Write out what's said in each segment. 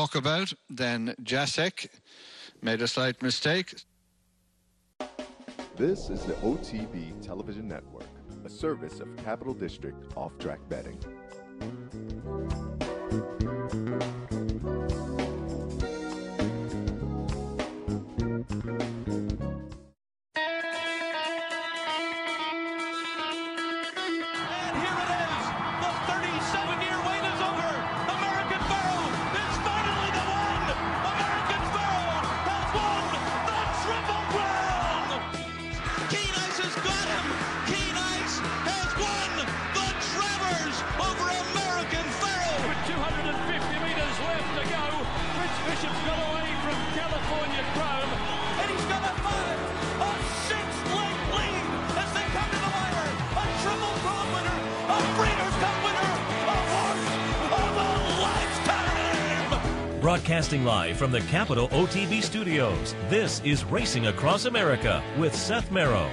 walkabout. Then Jacek made a slight mistake. This is the OTB Television Network, a service of Capital District Off-Track Betting. Broadcasting live from the Capital OTB studios, this is Racing Across America with Seth Merrow.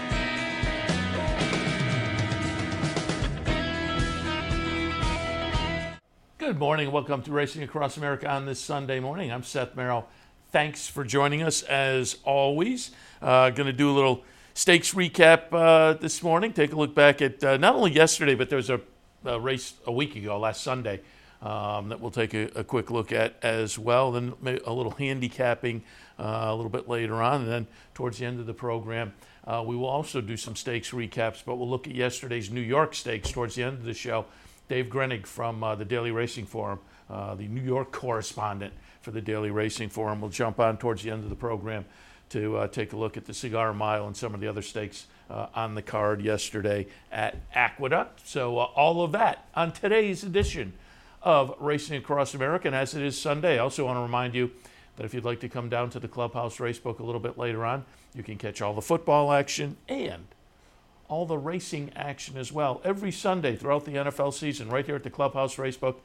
Good morning. Welcome to Racing Across America on this Sunday morning. I'm Seth Merrow. Thanks for joining us as always. Going to do a little stakes recap this morning. Take a look back at not only yesterday, but there was a race a week ago, last Sunday, that we'll take a quick look at as well. Then maybe a little handicapping a little bit later on. And then towards the end of the program, we will also do some stakes recaps, but we'll look at yesterday's New York Stakes towards the end of the show. Dave Grenig from the Daily Racing Forum, the New York correspondent for the Daily Racing Forum, will jump on towards the end of the program to take a look at the Cigar Mile and some of the other stakes on the card yesterday at Aqueduct. So all of that on today's edition of Racing Across America. And as it is Sunday, I also want to remind you that if you'd like to come down to the Clubhouse Racebook a little bit later on, you can catch all the football action and all the racing action as well every Sunday throughout the NFL season right here at the Clubhouse Racebook,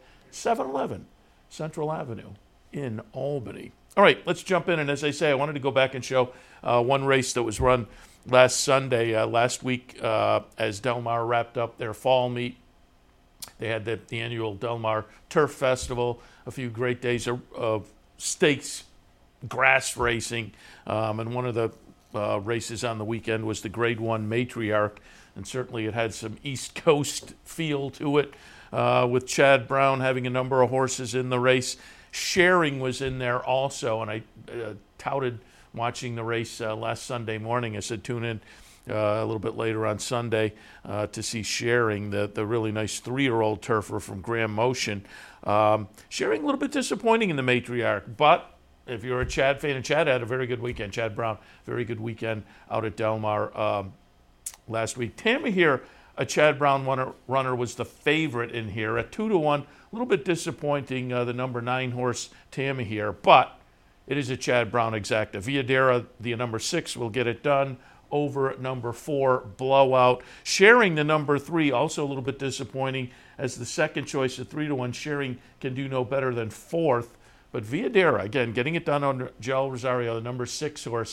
711 Central Avenue in Albany. All right, let's jump in. And as I say, I wanted to go back and show one race that was run last Sunday, last week, as Del Mar wrapped up their fall meet. They had the annual Del Mar Turf Festival, a few great days of stakes grass racing, and one of the races on the weekend was the Grade 1 Matriarch, and certainly it had some East Coast feel to it, with Chad Brown having a number of horses in the race. Sharing was in there also, and I touted watching the race last Sunday morning. I said tune in a little bit later on Sunday to see Sharing, the really nice 3-year-old turfer from Graham Motion. Sharing a little bit disappointing in the Matriarch, but if you're a Chad fan, and Chad had a very good weekend, Chad Brown, very good weekend out at Del Mar last week. Tamahir, a Chad Brown runner, was the favorite in here at 2-1. A little bit disappointing, the number 9 horse Tamahir, but it is a Chad Brown exacta. Viadera, the number 6, will get it done over number 4, Blowout. Sharing, the number 3, also a little bit disappointing as the second choice at 3-1. Sharing can do no better than 4th. But Viadera, again, getting it done on Joel Rosario, the number 6 horse.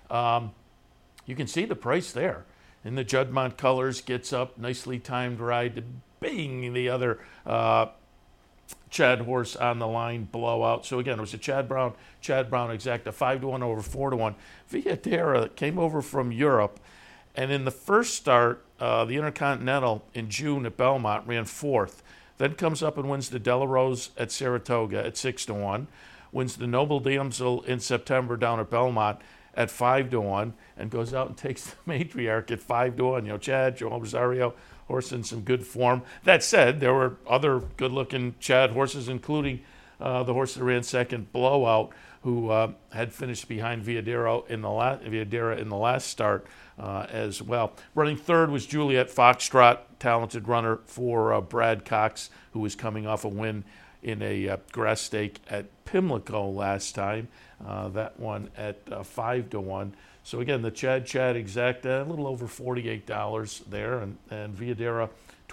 You can see the price there. In the Juddmonte colors, gets up, nicely timed ride to bang the other Chad horse on the line, Blowout. So again, it was a Chad Brown exacta, 5-1 over 4-1. Viadera came over from Europe, and in the first start, the Intercontinental in June at Belmont ran 4th. Then comes up and wins the Delarose at Saratoga at 6-1. Wins the Noble Damsel in September down at Belmont at 5-1, and goes out and takes the Matriarch at 5-1. Chad, Joel Rosario, horse in some good form. That said, there were other good-looking Chad horses, including the horse that ran second, Blowout, who had finished behind Viadera in the last start as well. Running third was Juliet Foxtrot, talented runner for Brad Cox, who was coming off a win in a grass stake at Pimlico last time. That one at 5-1. So again, the Chad exacta, a little over $48 there, and Viadera,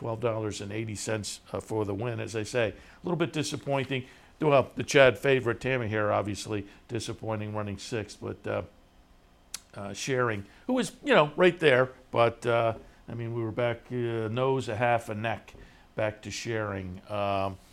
$12.80 for the win. As I say, a little bit disappointing. Well, the Chad favorite, Tamahir, obviously disappointing, running 6th, but Sharing, who was, right there, but, we were back nose, a half, a neck back to Sharing.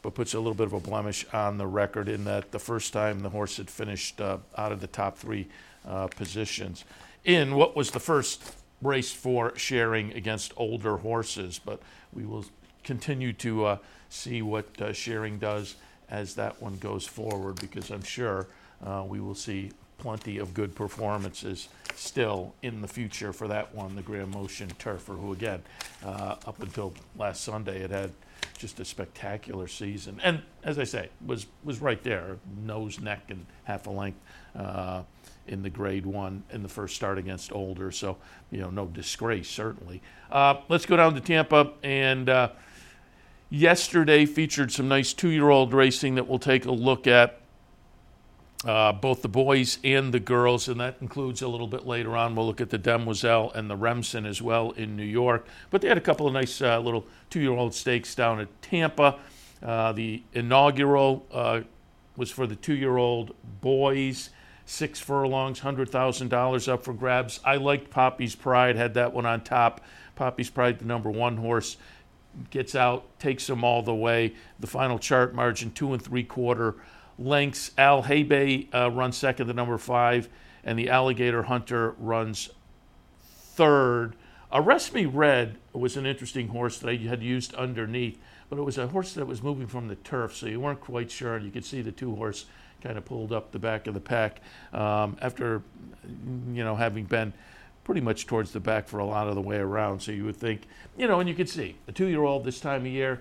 but puts a little bit of a blemish on the record in that the first time the horse had finished out of the top 3 positions in what was the first race for Sharing against older horses. But we will continue to see what Sharing does as that one goes forward, because I'm sure we will see plenty of good performances still in the future for that one, the Graham Motion Turfer, who again, up until last Sunday, had just a spectacular season. And as I say, was right there, nose, neck, and half a length in the Grade 1 in the first start against older. So, no disgrace, certainly. Let's go down to Tampa, and yesterday featured some nice 2-year-old racing that we'll take a look at. Both the boys and the girls, and that includes a little bit later on. We'll look at the Demoiselle and the Remsen as well in New York. But they had a couple of nice little 2-year-old stakes down at Tampa. The inaugural was for the 2-year-old boys, 6 furlongs, $100,000 up for grabs. I liked Poppy's Pride, had that one on top. Poppy's Pride, the number 1 horse, gets out, takes them all the way. The final chart margin, 2 3/4 lengths. Al Habe runs second, the number 5, and the Alligator Hunter runs third. Arrest Me Red was an interesting horse that I had used underneath, but it was a horse that was moving from the turf, so you weren't quite sure. You could see the 2 horse kind of pulled up the back of the pack after, having been pretty much towards the back for a lot of the way around. So you would think, and you could see a 2-year-old this time of year.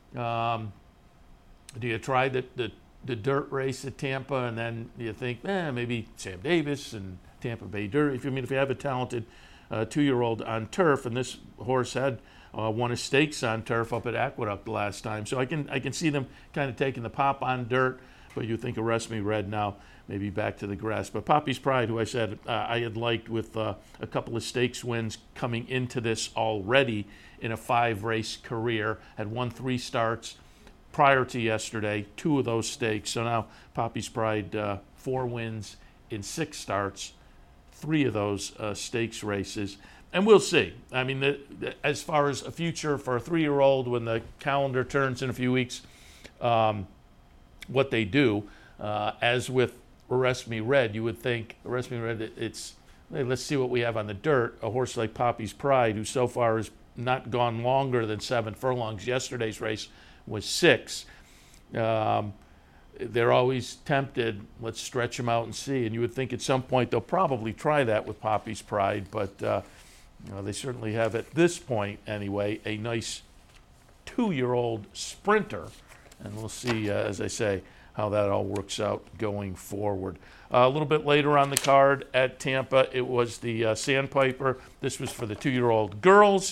Do you try the dirt race at Tampa, and then you think, maybe Sam Davis and Tampa Bay Dirt. If you have a talented 2-year-old on turf, and this horse had won a stakes on turf up at Aqueduct the last time, so I can see them kind of taking the pop on dirt. But you think Arrest Me Red now, maybe back to the grass. But Poppy's Pride, who I said I had liked with a couple of stakes wins coming into this already in a 5-race career, had won 3 starts prior to yesterday, 2 of those stakes. So now Poppy's Pride, 4 wins in 6 starts, 3 of those stakes races. And we'll see. I mean, as far as a future for a 3-year-old when the calendar turns in a few weeks, what they do, as with Arrest Me Red, you would think Arrest Me Red, let's see what we have on the dirt. A horse like Poppy's Pride, who so far has not gone longer than 7 furlongs. Yesterday's race was 6. They're always tempted, let's stretch them out and see. And you would think at some point they'll probably try that with Poppy's Pride, but they certainly have, at this point anyway, a nice 2-year-old sprinter. And we'll see, as I say, how that all works out going forward. A little bit later on the card at Tampa, it was the Sandpiper. This was for the 2-year-old girls.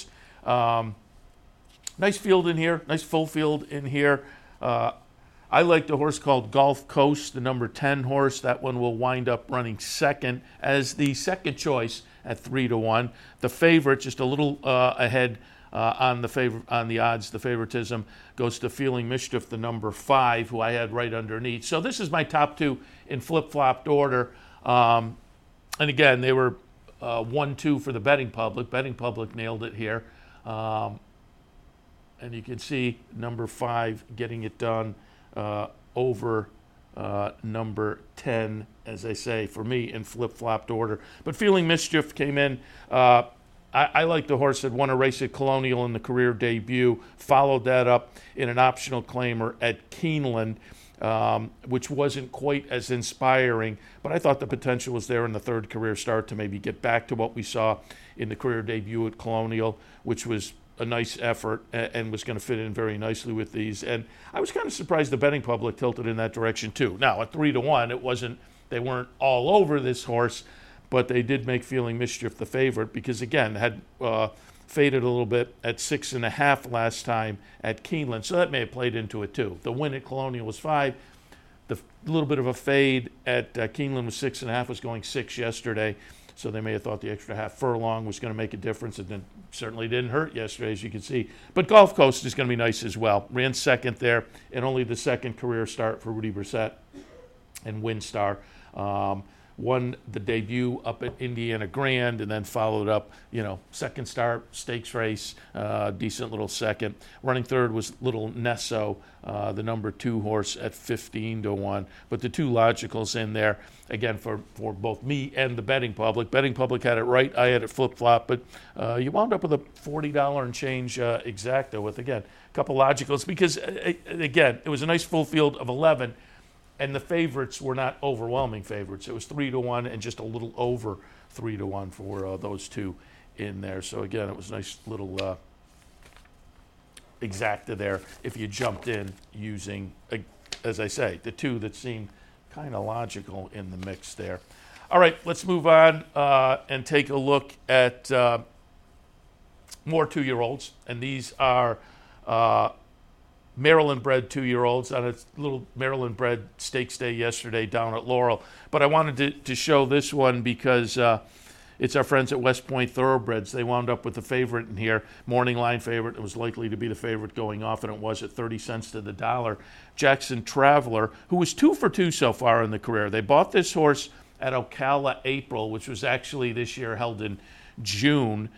Nice field in here, nice full field in here. I liked a horse called Gulf Coast, the number 10 horse. That one will wind up running second as the second choice at 3-1. The favorite, just a little ahead on the odds, the favoritism goes to Feeling Mischief, the number 5, who I had right underneath. So this is my top 2 in flip-flopped order. And again, they were 1-2 for the betting public. Betting public nailed it here. And you can see number 5 getting it done over number 10, as I say, for me in flip-flopped order. But Feeling Mischief came in. I like the horse that won a race at Colonial in the career debut, followed that up in an optional claimer at Keeneland, which wasn't quite as inspiring, but I thought the potential was there in the third career start to maybe get back to what we saw in the career debut at Colonial, which was a nice effort and was going to fit in very nicely with these. And I was kind of surprised the betting public tilted in that direction too. Now, at 3-1, they weren't all over this horse, but they did make Feeling Mischief the favorite because, again, had faded a little bit at 6.5 last time at Keeneland. So that may have played into it too. The win at Colonial was 5. The little bit of a fade at Keeneland was 6.5, was going 6 yesterday. So they may have thought the extra half furlong was going to make a difference. It certainly didn't hurt yesterday, as you can see. But Gulf Coast is going to be nice as well. Ran second there, and only the second career start for Rudy Brissett and Winstar. won the debut up at Indiana Grand, and then followed up, second start, stakes race, decent little second. Running third was Little Nesso, the number 2 horse at 15-1. But the two logicals in there, again, for both me and the betting public. Betting public had it right. I had it flip-flop. But you wound up with a $40 and change exacta with, again, a couple logicals. Because, again, it was a nice full field of 11. And the favorites were not overwhelming favorites. It was 3-1 and just a little over 3-1 for those two in there. So, again, it was a nice little exacta there if you jumped in using, as I say, the two that seemed kind of logical in the mix there. All right, let's move on and take a look at more 2-year-olds. And these are Maryland-bred 2-year-olds on a little Maryland-bred stakes day yesterday down at Laurel. But I wanted to show this one because it's our friends at West Point Thoroughbreds. They wound up with the favorite in here, morning line favorite. It was likely to be the favorite going off, and it was at 30 cents to the dollar. Jackson Traveler, who was 2 for 2 so far in the career. They bought this horse at Ocala April, which was actually this year held in June.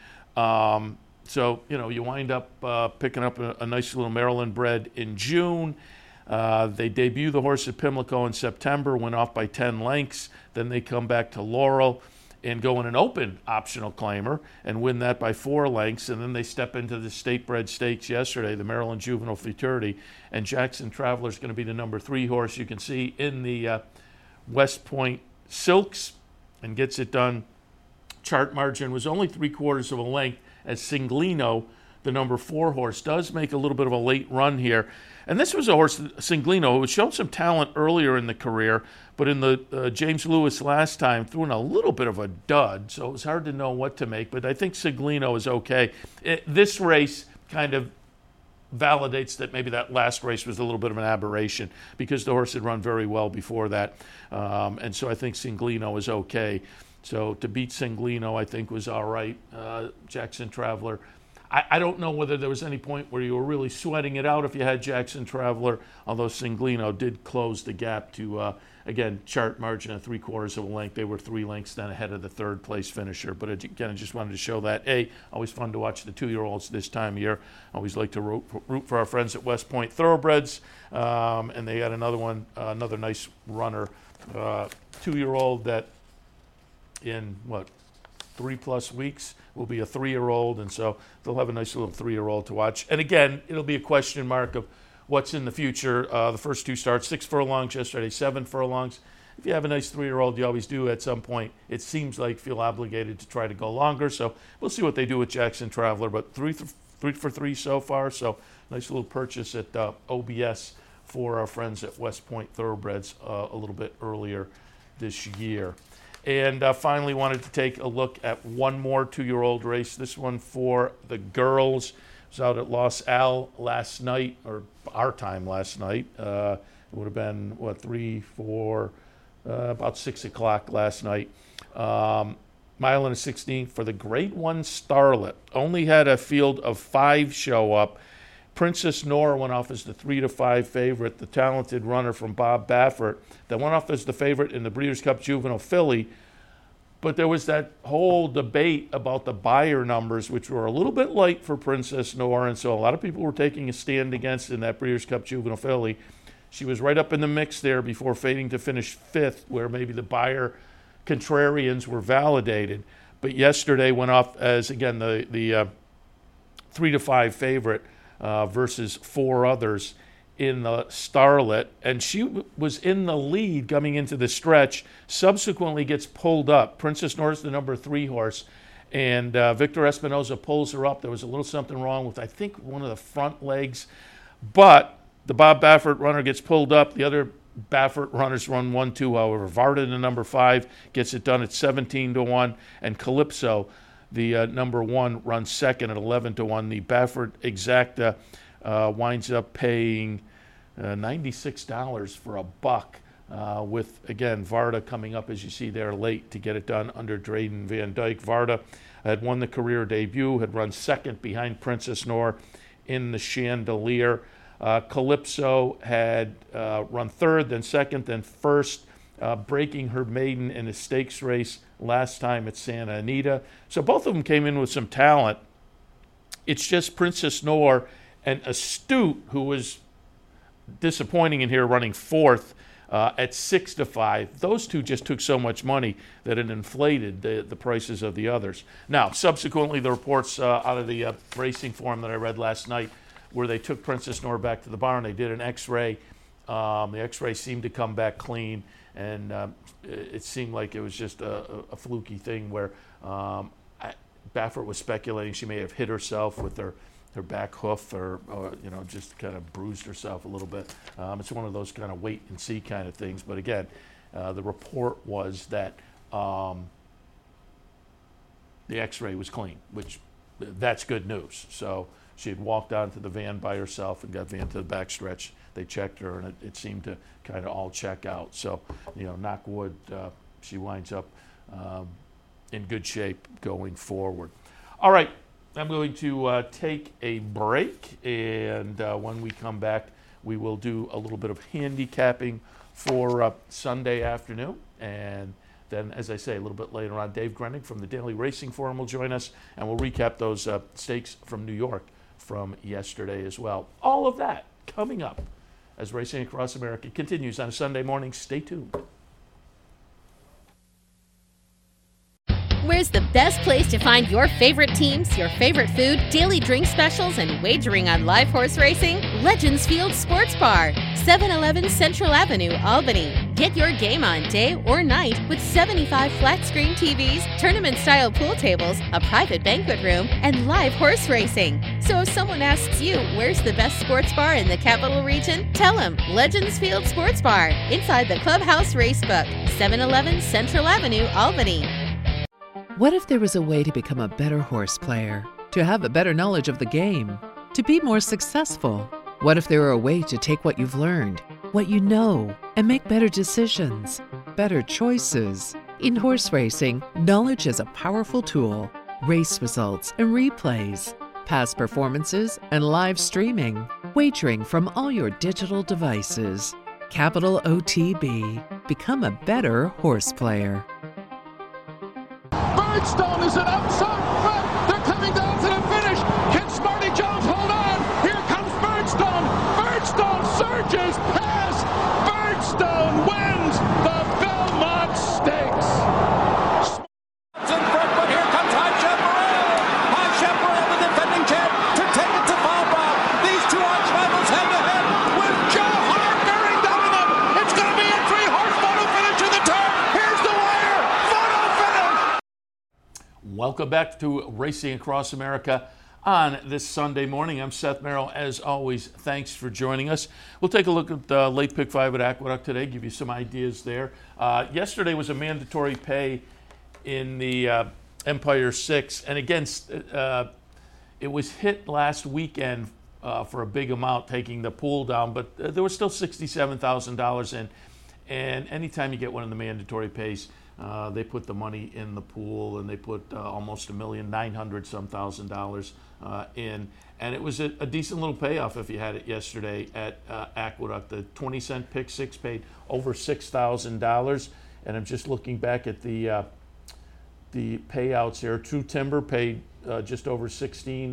So, you wind up picking up a nice little Maryland bred in June. They debut the horse at Pimlico in September, went off by 10 lengths. Then they come back to Laurel and go in an open optional claimer and win that by 4 lengths. And then they step into the state-bred stakes yesterday, the Maryland Juvenile Futurity. And Jackson Traveler is going to be the number 3 horse you can see in the West Point Silks and gets it done. Chart margin was only 3/4 of a length, as Singlino, the number 4 horse, does make a little bit of a late run here. And this was a horse, Singlino, who had shown some talent earlier in the career, but in the James Lewis last time threw in a little bit of a dud, so it was hard to know what to make. But I think Singlino is okay. This race kind of validates that maybe that last race was a little bit of an aberration because the horse had run very well before that. And so I think Singlino is okay. So to beat Singlino, I think, was all right. Jackson Traveler, I don't know whether there was any point where you were really sweating it out if you had Jackson Traveler, although Singlino did close the gap to, again, chart margin of 3/4 of a length. They were 3 lengths then ahead of the third place finisher. But again, I just wanted to show that. Always fun to watch the 2-year-olds this time of year. Always like to root for our friends at West Point Thoroughbreds. And they had another one, another nice runner, 2-year-old that in 3+ weeks will be a 3-year-old, and so they'll have a nice little 3-year-old to watch. And again, it'll be a question mark of what's in the future. The first 2 starts, 6 furlongs yesterday, 7 furlongs. If you have a nice 3-year-old, you always do at some point, it seems like, feel obligated to try to go longer. So we'll see what they do with Jackson Traveler, but 3 for 3 so far. So nice little purchase at OBS for our friends at West Point Thoroughbreds a little bit earlier this year. And finally wanted to take a look at one more 2-year-old race. This one for the girls. It was out at Los Al last night, or our time last night. It would have been, 3, 4, about 6 o'clock last night. Mile and a 16th for the Grade 1 Starlet. Only had a field of 5 show up. Princess Nora went off as the 3-5 favorite, the talented runner from Bob Baffert, that went off as the favorite in the Breeders' Cup Juvenile Filly. But there was that whole debate about the buyer numbers, which were a little bit light for Princess Nora, and so a lot of people were taking a stand against in that Breeders' Cup Juvenile Filly. She was right up in the mix there before fading to finish 5th, where maybe the buyer contrarians were validated. But yesterday went off as, again, the 3-5 favorite versus 4 others in the Starlet, and she was in the lead coming into the stretch, subsequently gets pulled up. Princess Nora's the number 3 horse, and Victor Espinoza pulls her up. There was a little something wrong with, I think, one of the front legs, but the Bob Baffert runner gets pulled up. The other Baffert runners run 1-2, however. Varda, the number 5, gets it done at 17-1, and Calypso, the number 1, runs second at 11-1. The Baffert exacta winds up paying $96 for a buck, with, again, Varda coming up, as you see there, late to get it done under Drayden Van Dyke. Varda had won the career debut, had run second behind Princess Nora in the Chandelier. Calypso had run third, then second, then first, breaking her maiden in a stakes race last time at Santa Anita. So both of them came in with some talent. It's just Princess Noor and Astute, who was disappointing in here, running fourth at 6-5. Those two just took so much money that it inflated the prices of the others. Now, subsequently, the reports out of the racing forum that I read last night, where they took Princess Noor back to the barn, they did an X-ray. The X-ray seemed to come back clean, and it seemed like it was just a fluky thing where Baffert was speculating she may have hit herself with her back hoof or just kind of bruised herself a little bit. It's one of those kind of wait and see kind of things. But again, the report was that the X-ray was clean, which that's good news. So she had walked onto the van by herself and got van to the backstretch. They checked her, and it seemed to kind of all check out. So, knock wood, she winds up in good shape going forward. All right, I'm going to take a break, and when we come back, we will do a little bit of handicapping for Sunday afternoon. And then, as I say, a little bit later on, Dave Grenning from the Daily Racing Forum will join us, and we'll recap those stakes from New York from yesterday as well. All of that coming up as Racing Across America continues on a Sunday morning. Stay tuned. Where's the best place to find your favorite teams, your favorite food, daily drink specials, and wagering on live horse racing? Legends Field Sports Bar, 711 Central Avenue, Albany. Get your game on day or night with 75 flat-screen TVs, tournament-style pool tables, a private banquet room, and live horse racing. So if someone asks you, where's the best sports bar in the capital region? Tell them Legends Field Sports Bar, inside the Clubhouse Racebook, 711 Central Avenue, Albany. What if there was a way to become a better horse player, to have a better knowledge of the game, to be more successful? What if there were a way to take what you've learned, what you know, and make better decisions, better choices? In horse racing, knowledge is a powerful tool. Race results and replays, past performances and live streaming, wagering from all your digital devices. Capital OTB. Become a better horse player. Birdstone is an outside front. They're coming down to the finish. Can Smarty Jones hold on? Here comes Birdstone. Birdstone surges past. Birdstone wins the Belmont Stakes. It's in front, but here comes High Chaparral. High Chaparral, the defending champ, to take it to Falbach. These two arch rivals head to head with Joe Hart bearing down on them. It's going to be a 3-horse photo finish to the turn. Here's the wire. Photo finish. Welcome back to Racing Across America on this Sunday morning. I'm Seth Merrill. As always, thanks for joining us. We'll take a look at the late pick 5 at Aqueduct today, give you some ideas there. Yesterday was a mandatory pay in the Empire 6, and again, it was hit last weekend for a big amount, taking the pool down, but there was still $67,000 in, and anytime you get one of the mandatory pays, they put the money in the pool, and they put almost $1,900,000 in, and it was a decent little payoff if you had it yesterday at Aqueduct. The 20-cent pick 6 paid over $6,000, and I'm just looking back at the payouts here. True Timber paid just over $16.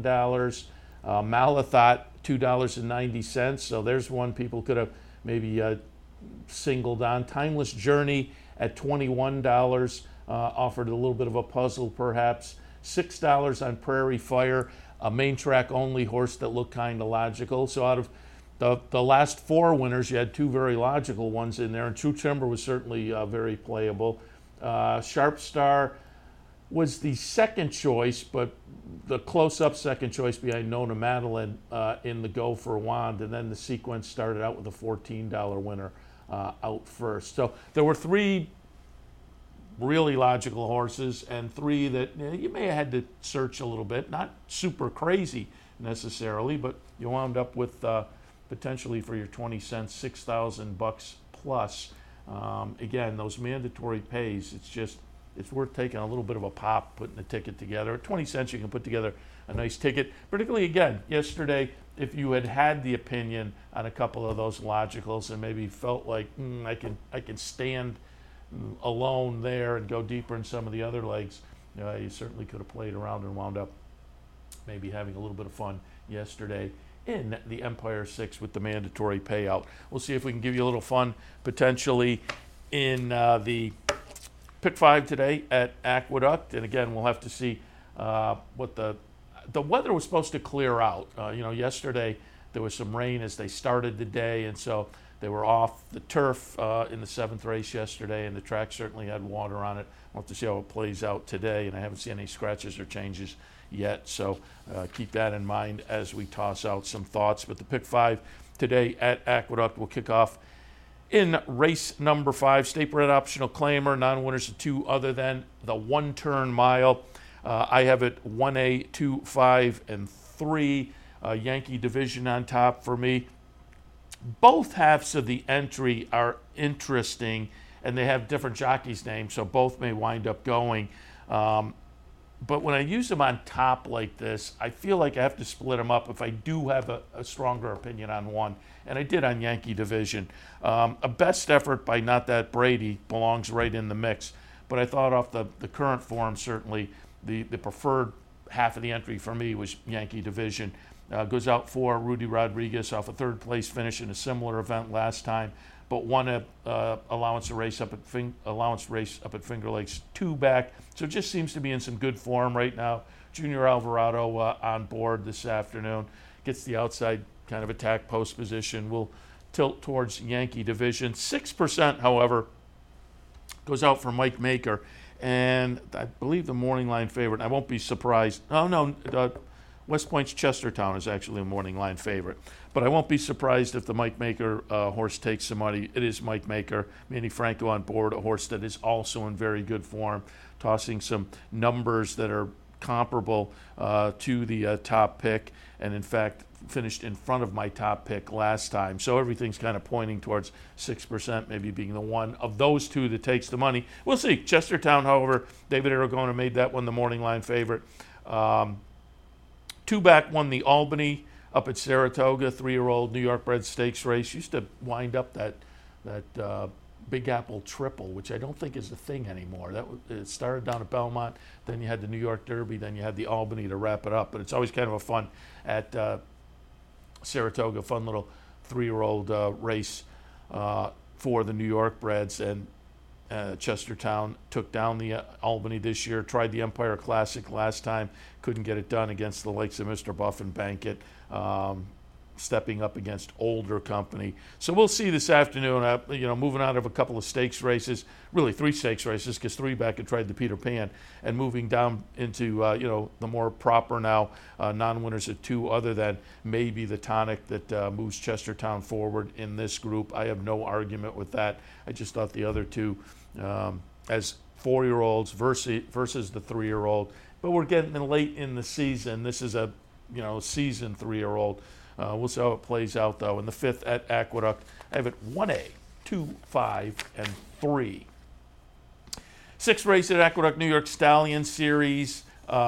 Malathot $2.90. So there's one people could have maybe singled on. Timeless Journey at $21, offered a little bit of a puzzle perhaps. $6 on Prairie Fire, a main track only horse that looked kind of logical. So out of the last 4 winners, you had 2 very logical ones in there, and True Timber was certainly very playable. Sharp Star was the second choice, but the close-up second choice behind Nona Madeline in the Go for Wand, and then the sequence started out with a $14 winner out first. So there were 3 really logical horses and 3 that you may have had to search a little bit, not super crazy necessarily, but you wound up with potentially for your 20 cents, $6,000 plus. Again, those mandatory pays, it's worth taking a little bit of a pop, putting the ticket together. At 20 cents, you can put together a nice ticket. Particularly, again, yesterday, if you had the opinion on a couple of those logicals and maybe felt like I can stand alone there and go deeper in some of the other legs, you certainly could have played around and wound up maybe having a little bit of fun yesterday in the Empire 6 with the mandatory payout. We'll see if we can give you a little fun potentially in the Pick 5 today at Aqueduct. And again, we'll have to see what the weather was supposed to clear out. Yesterday there was some rain as they started the day, and so they were off the turf in the 7th race yesterday, and the track certainly had water on it. We'll have to see how it plays out today, and I haven't seen any scratches or changes yet, so keep that in mind as we toss out some thoughts. But the Pick 5 today at Aqueduct will kick off in race number 5, State Bred Optional Claimer, non-winners of 2 other than the 1-turn mile. I have it 1A, 2, 5, and 3. Yankee Division on top for me. Both halves of the entry are interesting, and they have different jockeys' names, so both may wind up going. But when I use them on top like this, I feel like I have to split them up if I do have a stronger opinion on one. And I did on Yankee Division. A best effort by Not That Brady belongs right in the mix. But I thought off the current form, certainly the preferred half of the entry for me was Yankee Division. Goes out for Rudy Rodriguez off a third-place finish in a similar event last time, but won a allowance race up at Finger Lakes 2 back. So it just seems to be in some good form right now. Junior Alvarado on board this afternoon. Gets the outside kind of attack post position. Will tilt towards Yankee Division. 6%, however, goes out for Mike Maker. And I believe the morning line favorite. I won't be surprised. West Point's Chestertown is actually a morning line favorite. But I won't be surprised if the Mike Maker horse takes some money. It is Mike Maker. Manny Franco on board, a horse that is also in very good form, tossing some numbers that are comparable to the top pick, and in fact finished in front of my top pick last time. So everything's kind of pointing towards 6% maybe being the one of those two that takes the money. We'll see. Chestertown, however, David Aragona made that one the morning line favorite. 2 back won the Albany up at Saratoga, 3-year-old New York bred stakes race. Used to wind up that Big Apple Triple, which I don't think is a thing anymore. It started down at Belmont, then you had the New York Derby, then you had the Albany to wrap it up. But it's always kind of a fun at Saratoga, fun little 3-year-old race for the New York breds. And Chestertown took down the Albany this year, tried the Empire Classic last time, couldn't get it done against the likes of Mr. Buff and Bankett, stepping up against older company. So we'll see this afternoon, moving out of a couple of stakes races, really 3 stakes races, because 3 back had tried the Peter Pan, and moving down into, the more proper now non-winners at 2 other than maybe the Tonic that moves Chestertown forward in this group. I have no argument with that. I just thought the other 2 as 4-year-olds versus the 3-year-old. But we're getting late in the season. This is a seasoned 3-year-old. We'll see how it plays out, though. In the 5th at Aqueduct, I have it 1A, 2, 5, and 3. 6th race at Aqueduct, New York Stallion Series.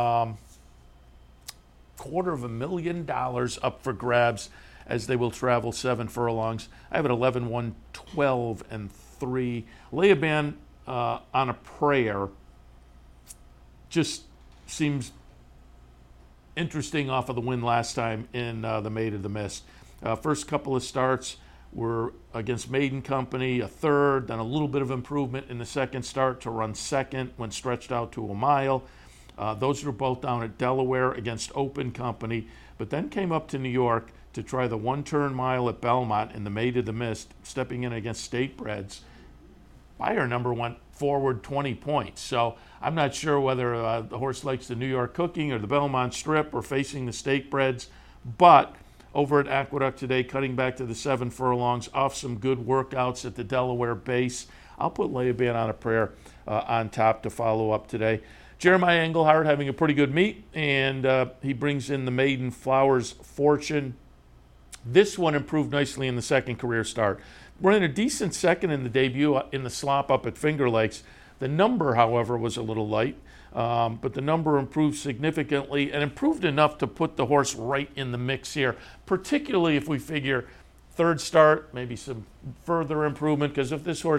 $250,000 up for grabs as they will travel 7 furlongs. I have it 11, 1, 12, and 3. Leoban on a prayer just seems interesting off of the win last time in the Maid of the Mist. First couple of starts were against Maiden Company, a third, then a little bit of improvement in the second start to run second when stretched out to a mile. Those were both down at Delaware against Open Company, but then came up to New York to try the 1-turn mile at Belmont in the Maid of the Mist, stepping in against State Breds. Buyer number went forward 20 points. So I'm not sure whether the horse likes the New York cooking or the Belmont Strip or facing the State Breds. But over at Aqueduct today, cutting back to the 7 furlongs, off some good workouts at the Delaware base. I'll put Leoban on a prayer on top to follow up today. Jeremiah Engelhardt having a pretty good meet, and he brings in the Maiden Flowers Fortune. This one improved nicely in the second career start. Ran a decent second in the debut in the slop up at Finger Lakes. The number, however, was a little light, but the number improved significantly and improved enough to put the horse right in the mix here, particularly if we figure third start, maybe some further improvement, because if this horse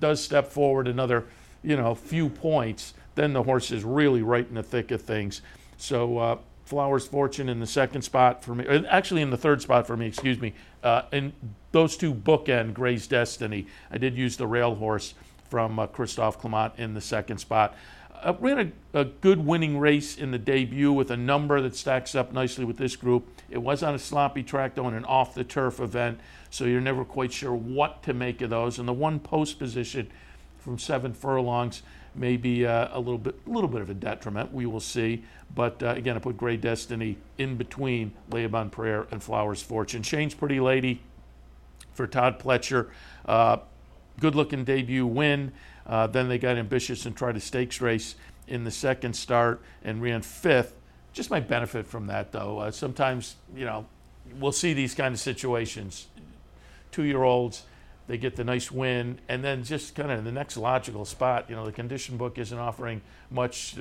does step forward another, few points, then the horse is really right in the thick of things. So Flowers Fortune in the second spot for me, actually in the third spot for me, excuse me. And those two bookend Gray's Destiny. I did use the rail horse from Christophe Clement in the second spot. Ran a good winning race in the debut with a number that stacks up nicely with this group. It was on a sloppy track, though, in an off-the-turf event, so you're never quite sure what to make of those. And the one post position from 7 furlongs may be a little bit of a detriment. We will see. But, again, I put Grey Destiny in between Les Bonnes Prairies and Flowers Fortune. Shane's Pretty Lady for Todd Pletcher. Good-looking debut win. Then they got ambitious and tried a stakes race in the second start and ran 5th. Just might benefit from that, though. Sometimes, we'll see these kind of situations. 2-year-olds, they get the nice win, and then just kind of in the next logical spot, the condition book isn't offering much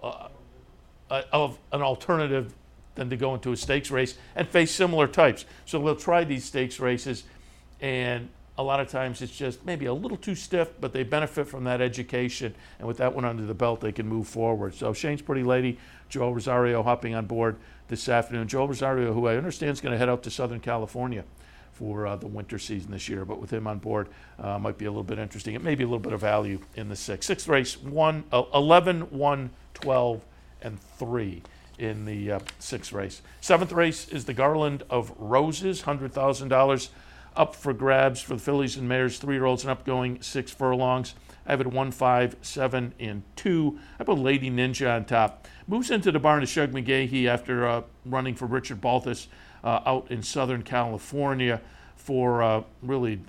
of an alternative than to go into a stakes race and face similar types. So they'll try these stakes races, and a lot of times it's just maybe a little too stiff, but they benefit from that education, and with that one under the belt, they can move forward. So Shane's Pretty Lady, Joel Rosario hopping on board this afternoon. Joel Rosario, who I understand is going to head out to Southern California for the winter season this year, but with him on board, might be a little bit interesting. It may be a little bit of value in the sixth race, 11, 1, 12, and 3 in the sixth race. Seventh race is the Garland of Roses, $100,000 up for grabs for the fillies and mares, 3-year-olds and up, going 6 furlongs. I have it 1, 5, 7, and 2. I put Lady Ninja on top. Moves into the barn of Shug McGahee after running for Richard Balthus out in Southern California for really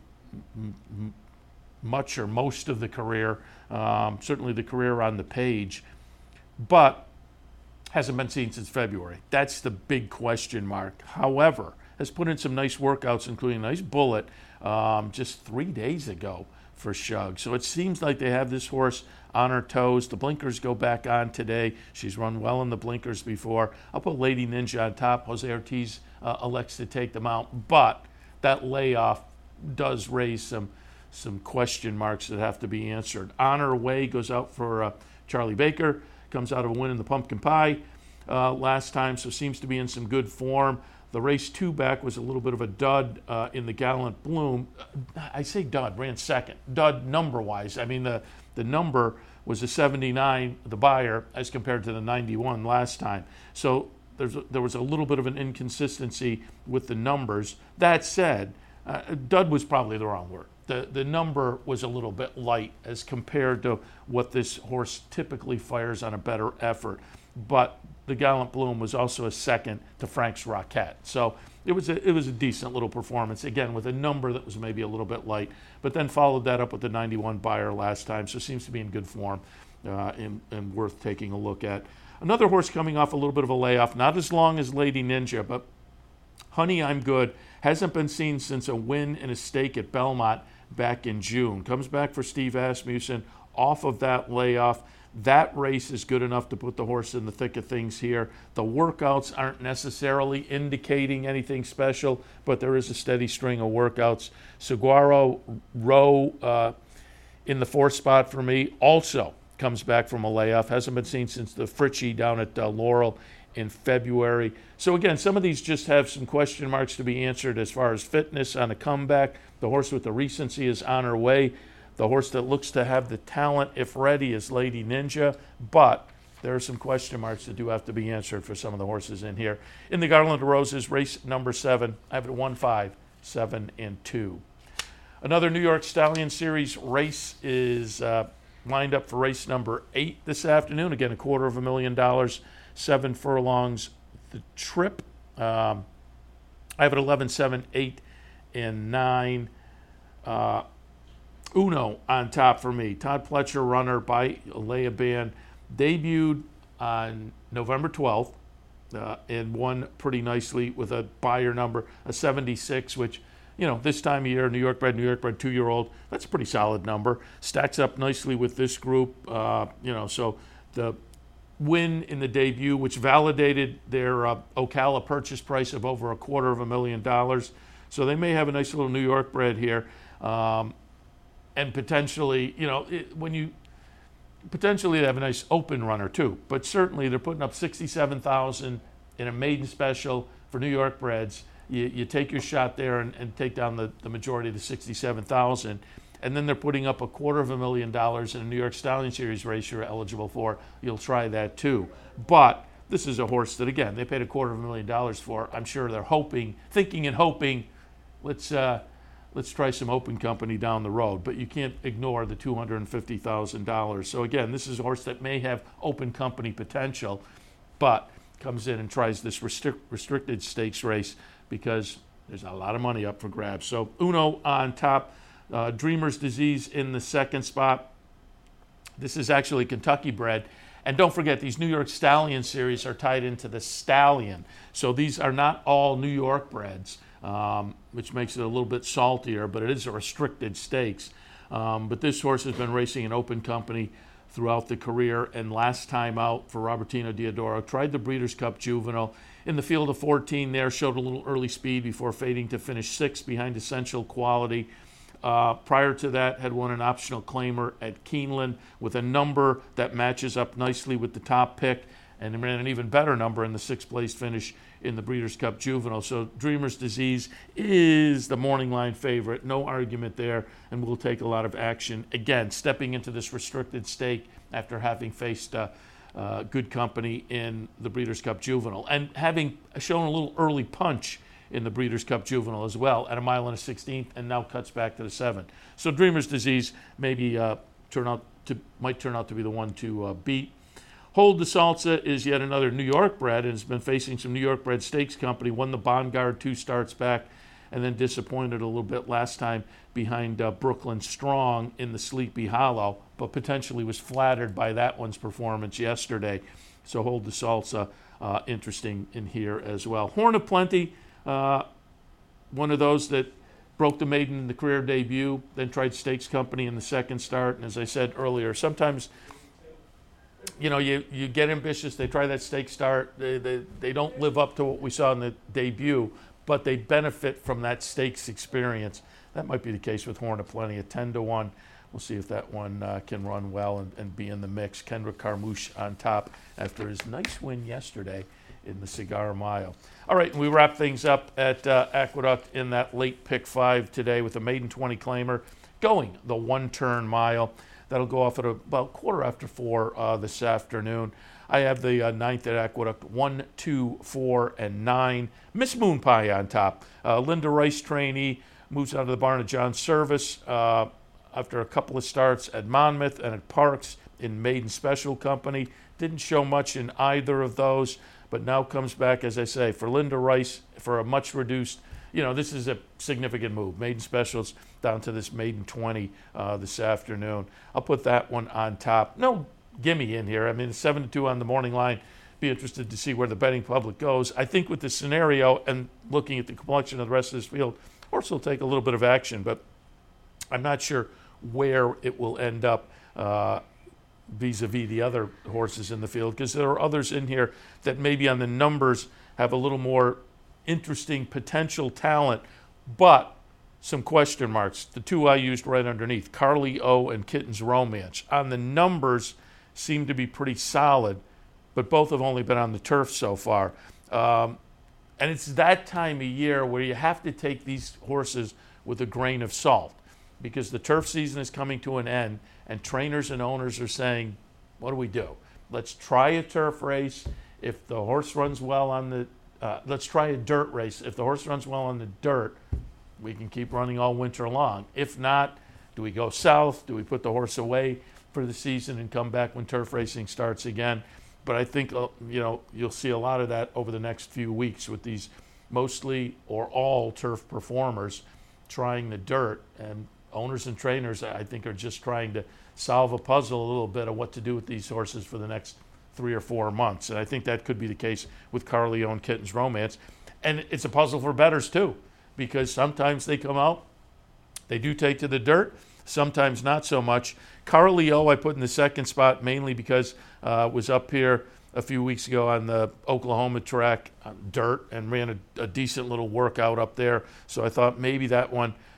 much or most of the career, certainly the career on the page, but hasn't been seen since February. That's the big question mark. However, has put in some nice workouts, including a nice bullet just 3 days ago for Shug. So it seems like they have this horse on her toes. The blinkers go back on today. She's run well in the blinkers before. I'll put Lady Ninja on top. Jose Ortiz elects to take them out, but that layoff does raise some question marks that have to be answered. On Her Way goes out for Charlie Baker. Comes out of a win in the Pumpkin Pie last time, so seems to be in some good form. The race 2 back was a little bit of a dud in the Gallant Bloom. I say dud, ran second. Dud number-wise. I mean, the number was a 79, the buyer, as compared to the 91 last time. So there was a little bit of an inconsistency with the numbers. That said, dud was probably the wrong word. The number was a little bit light as compared to what this horse typically fires on a better effort. But the Gallant Bloom was also a second to Frank's Rocket. So it was a decent little performance, again, with a number that was maybe a little bit light, but then followed that up with the 91 buyer last time, so seems to be in good form and worth taking a look at. Another horse coming off a little bit of a layoff, not as long as Lady Ninja, but Honey, I'm Good, hasn't been seen since a win in a stake at Belmont back in June. Comes back for Steve Asmussen off of that layoff. That race is good enough to put the horse in the thick of things here. The workouts aren't necessarily indicating anything special, but there is a steady string of workouts. Saguaro Row in the 4th spot for me also comes back from a layoff. Hasn't been seen since the Fritchie down at Laurel in February. So again, some of these just have some question marks to be answered as far as fitness on a comeback. The horse with the recency is On Her Way. The horse that looks to have the talent, if ready, is Lady Ninja, but there are some question marks that do have to be answered for some of the horses in here. In the Garland of Roses, race number 7, I have it 1, 5, 7, and 2. Another New York Stallion Series race is lined up for race number 8 this afternoon. Again, $250,000, 7 furlongs the trip. I have it 11, 7, 8, and 9. Uno on top for me. Todd Pletcher, runner by Les Bonnes, debuted on November 12th and won pretty nicely with a buyer number, a 76, which, this time of year, New York bred 2-year-old, that's a pretty solid number. Stacks up nicely with this group, so the win in the debut, which validated their Ocala purchase price of over $250,000. So they may have a nice little New York bred here. and potentially, potentially they have a nice open runner too. But certainly they're putting up 67,000 in a maiden special for New York breds. You take your shot there and take down the majority of the 67,000. And then they're putting up $250,000 in a New York Stallion Series race you're eligible for. You'll try that too. But this is a horse that, again, they paid $250,000 for. I'm sure they're thinking and hoping, let's try some open company down the road. But you can't ignore the $250,000. So again, this is a horse that may have open company potential, but comes in and tries this restricted stakes race because there's a lot of money up for grabs. So Uno on top. Dreamer's Disease in the second spot. This is actually Kentucky bred. And don't forget, these New York Stallion series are tied into the Stallion. So these are not all New York breds, which makes it a little bit saltier, but it is a restricted stakes. But this horse has been racing in open company throughout the career, and last time out for Robertino Diodoro, tried the Breeders' Cup Juvenile. In the field of 14 there, showed a little early speed before fading to finish 6th behind Essential Quality. Prior to that, had won an optional claimer at Keeneland with a number that matches up nicely with the top pick, and ran an even better number in the 6th place finish in the Breeders' Cup Juvenile. So Dreamer's Disease is the morning line favorite, no argument there, and will take a lot of action. Again, stepping into this restricted stake after having faced good company in the Breeders' Cup Juvenile, and having shown a little early punch in the Breeders' Cup Juvenile as well at 1 1/16, and now cuts back to the 7. So Dreamer's Disease maybe might turn out to be the one to beat. Hold the Salsa is yet another New York bred and has been facing some New York bred stakes company. Won the Bonguard 2 starts back, and then disappointed a little bit last time behind Brooklyn Strong in the Sleepy Hollow, but potentially was flattered by that one's performance yesterday. So Hold the Salsa, interesting in here as well. Horn of Plenty. One of those that broke the maiden in the career debut, then tried stakes company in the second start. And as I said earlier, sometimes, you get ambitious. They try that stake start. They don't live up to what we saw in the debut, but they benefit from that stakes experience. That might be the case with Horn of Plenty at 10-1. We'll see if that one can run well and be in the mix. Kendrick Carmouche on top after his nice win yesterday in the Cigar Mile. All right, we wrap things up at Aqueduct in that late pick 5 today with a maiden 20 claimer going the 1-turn mile. That'll go off at about 4:15 this afternoon. I have the 9th at Aqueduct, 1, 2, 4, and 9. Miss Moon Pie on top. Linda Rice trainee moves out of the barn at John Service after a couple of starts at Monmouth and at Parks in maiden special company. Didn't show much in either of those, but now comes back, as I say, for Linda Rice for a much reduced, this is a significant move. Maiden specials down to this maiden 20 this afternoon. I'll put that one on top. No gimme in here. I mean, 7-2 on the morning line. Be interested to see where the betting public goes. I think with the scenario and looking at the complexion of the rest of this field, horse will take a little bit of action, but I'm not sure where it will end up vis-a-vis the other horses in the field, because there are others in here that maybe on the numbers have a little more interesting potential talent, but some question marks. The two I used right underneath, Carly O and Kitten's Romance, on the numbers seem to be pretty solid, but both have only been on the turf so far. And it's that time of year where you have to take these horses with a grain of salt, because the turf season is coming to an end, and trainers and owners are saying, what do we do? Let's try a turf race. If the horse runs well on the let's try a dirt race. If the horse runs well on the dirt, we can keep running all winter long. If not, do we go south? Do we put the horse away for the season and come back when turf racing starts again? But I think you'll see a lot of that over the next few weeks with these mostly or all turf performers trying the dirt, and owners and trainers, I think, are just trying to solve a puzzle a little bit of what to do with these horses for the next 3 or 4 months. And I think that could be the case with Carly O and Kitten's Romance. And it's a puzzle for bettors too, because sometimes they come out, they do take to the dirt, sometimes not so much. Carly O I put in the second spot mainly because was up here a few weeks ago on the Oklahoma track, dirt, and ran a decent little workout up there. So I thought maybe that one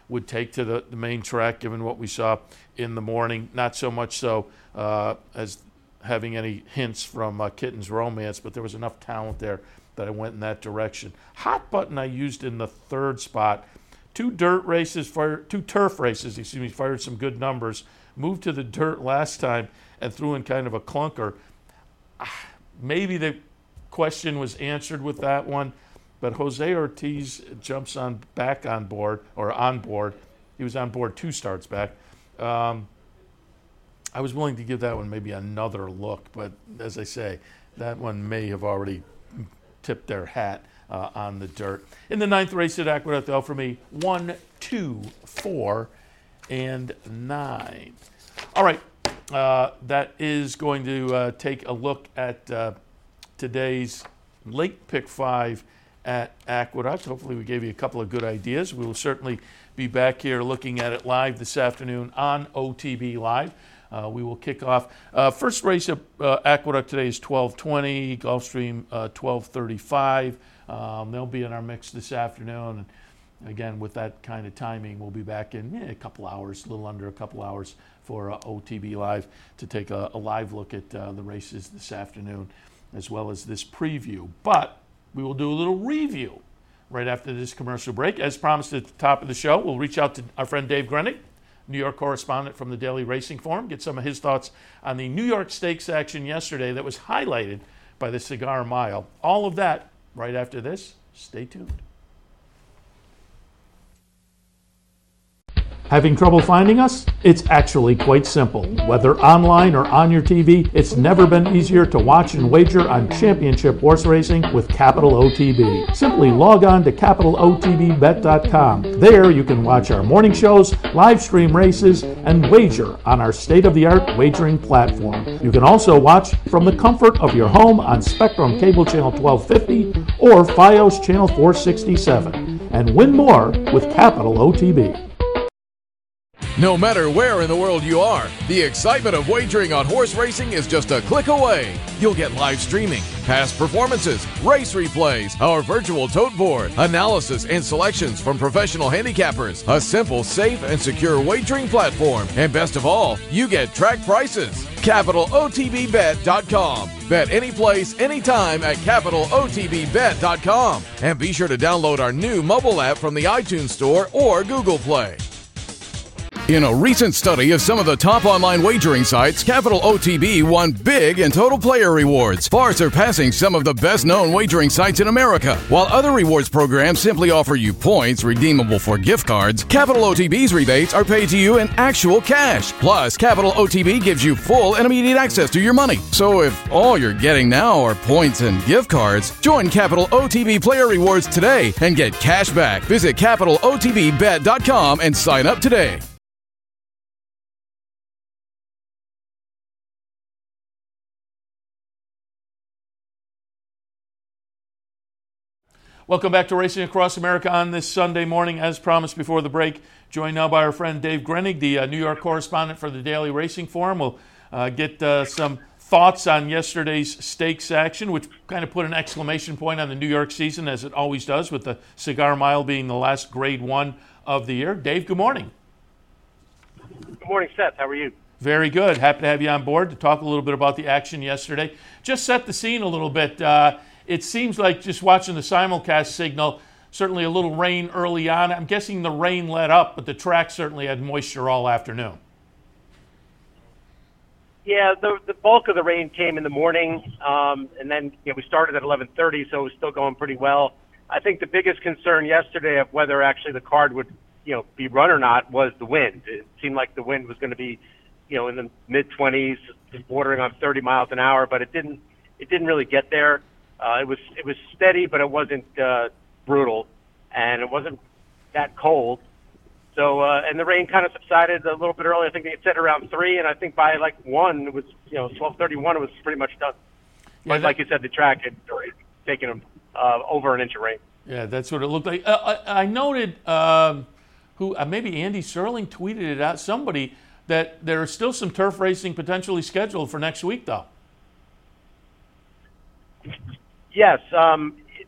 would take to the main track, given what we saw in the morning. Not so much so as having any hints from Kitten's Romance, but there was enough talent there that I went in that direction. Hot Button I used in the third spot. Two turf races, fired some good numbers. Moved to the dirt last time and threw in kind of a clunker. Maybe the question was answered with that one, but Jose Ortiz jumps on board. He was on board 2 starts back. I was willing to give that one maybe another look, but as I say, that one may have already tipped their hat on the dirt. In the 9th race at Aqueduct, though, for me, 1, 2, 4, and 9. All right, that is going to take a look at today's late pick 5 at Aqueduct. Hopefully we gave you a couple of good ideas. We will certainly be back here looking at it live this afternoon on OTB Live. We will kick off. First race at Aqueduct today is 12:20, Gulfstream 12:35. They'll be in our mix this afternoon. And again, with that kind of timing, we'll be back in a couple hours, a little under a couple hours for OTB Live to take a live look at the races this afternoon, as well as this preview. But we will do a little review right after this commercial break. As promised at the top of the show, we'll reach out to our friend Dave Grenig, New York correspondent from the Daily Racing Form, get some of his thoughts on the New York Stakes action yesterday that was highlighted by the Cigar Mile. All of that right after this. Stay tuned. Having trouble finding us? It's actually quite simple. Whether online or on your TV, it's never been easier to watch and wager on championship horse racing with Capital OTB. Simply log on to capitalotbbet.com. There you can watch our morning shows, live stream races, and wager on our state-of-the-art wagering platform. You can also watch from the comfort of your home on Spectrum Cable Channel 1250 or Fios Channel 467 and win more with Capital OTB. No matter where in the world you are, the excitement of wagering on horse racing is just a click away. You'll get live streaming, past performances, race replays, our virtual tote board, analysis and selections from professional handicappers, a simple, safe, and secure wagering platform, and best of all, you get track prices. CapitalOTBBet.com. Bet any place, anytime at CapitalOTBBet.com. And be sure to download our new mobile app from the iTunes Store or Google Play. In a recent study of some of the top online wagering sites, Capital OTB won big in total player rewards, far surpassing some of the best-known wagering sites in America. While other rewards programs simply offer you points redeemable for gift cards, Capital OTB's rebates are paid to you in actual cash. Plus, Capital OTB gives you full and immediate access to your money. So if all you're getting now are points and gift cards, join Capital OTB Player Rewards today and get cash back. Visit CapitalOTBBet.com and sign up today. Welcome back to Racing Across America on this Sunday morning. As promised before the break, joined now by our friend Dave Grenig, the New York correspondent for the Daily Racing Forum. We'll get some thoughts on yesterday's stakes action, which kind of put an exclamation point on the New York season, as it always does, with the Cigar Mile being the last Grade 1 of the year. Dave, good morning. Good morning, Seth. How are you? Very good. Happy to have you on board to talk a little bit about the action yesterday. Just set the scene a little bit. It seems like just watching the simulcast signal, certainly a little rain early on. I'm guessing the rain let up, but the track certainly had moisture all afternoon. Yeah, the bulk of the rain came in the morning, and then we started at 11:30, so it was still going pretty well. I think the biggest concern yesterday of whether actually the card would be run or not was the wind. It seemed like the wind was going to be in the mid-20s, bordering on 30 miles an hour, but it didn't really get there. It was steady, but it wasn't brutal, and it wasn't that cold. So, and the rain kind of subsided a little bit early. I think they said around 3, and I think by 1, it was 12:31. It was pretty much done. Yeah, like you said, the track had already taken them over an inch of rain. Yeah, that's what it looked like. I noted maybe Andy Serling tweeted it out. Somebody that there is still some turf racing potentially scheduled for next week, though. Yes,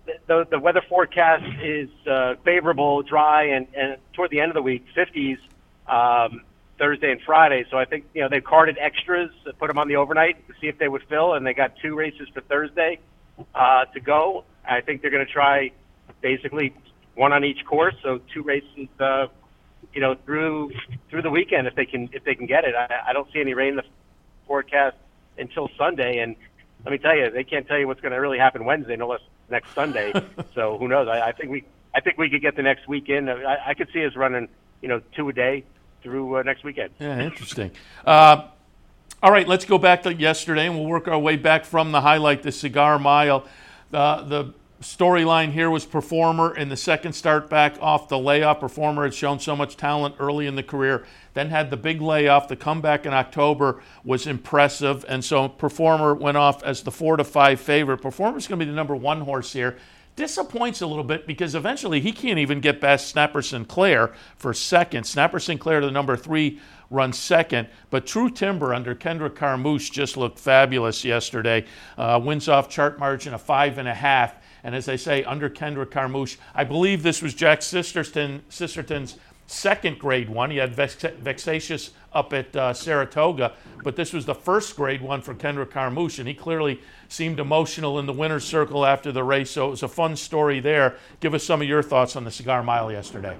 the weather forecast is favorable, dry, and toward the end of the week, 50s Thursday and Friday. So I think they carded extras, put them on the overnight to see if they would fill, and they got 2 races for Thursday to go. I think they're going to try basically one on each course, so 2 races through the weekend if they can get it. I don't see any rain in the forecast until Sunday, and let me tell you, they can't tell you what's going to really happen Wednesday, no less next Sunday. So who knows? I think we could get the next weekend. I could see us running 2 a day through next weekend. Yeah, interesting. All right, let's go back to yesterday, and we'll work our way back from the highlight, the Cigar Mile. The storyline here was Performer in the second start back off the layoff. Performer had shown so much talent early in the career, then had the big layoff. The comeback in October was impressive, and so Performer went off as the 4-5 favorite. Performer's going to be the number 1 horse here. Disappoints a little bit because eventually he can't even get past Snapper Sinclair for second. Snapper Sinclair, the number 3, runs second, but True Timber under Kendrick Carmouche just looked fabulous yesterday. Wins off chart margin of 5.5. And as I say, under Kendrick Carmouche, I believe this was Jack Sisterton's second Grade 1. He had Vexatious up at Saratoga, but this was the first Grade 1 for Kendrick Carmouche, and he clearly seemed emotional in the winner's circle after the race, so it was a fun story there. Give us some of your thoughts on the Cigar Mile yesterday.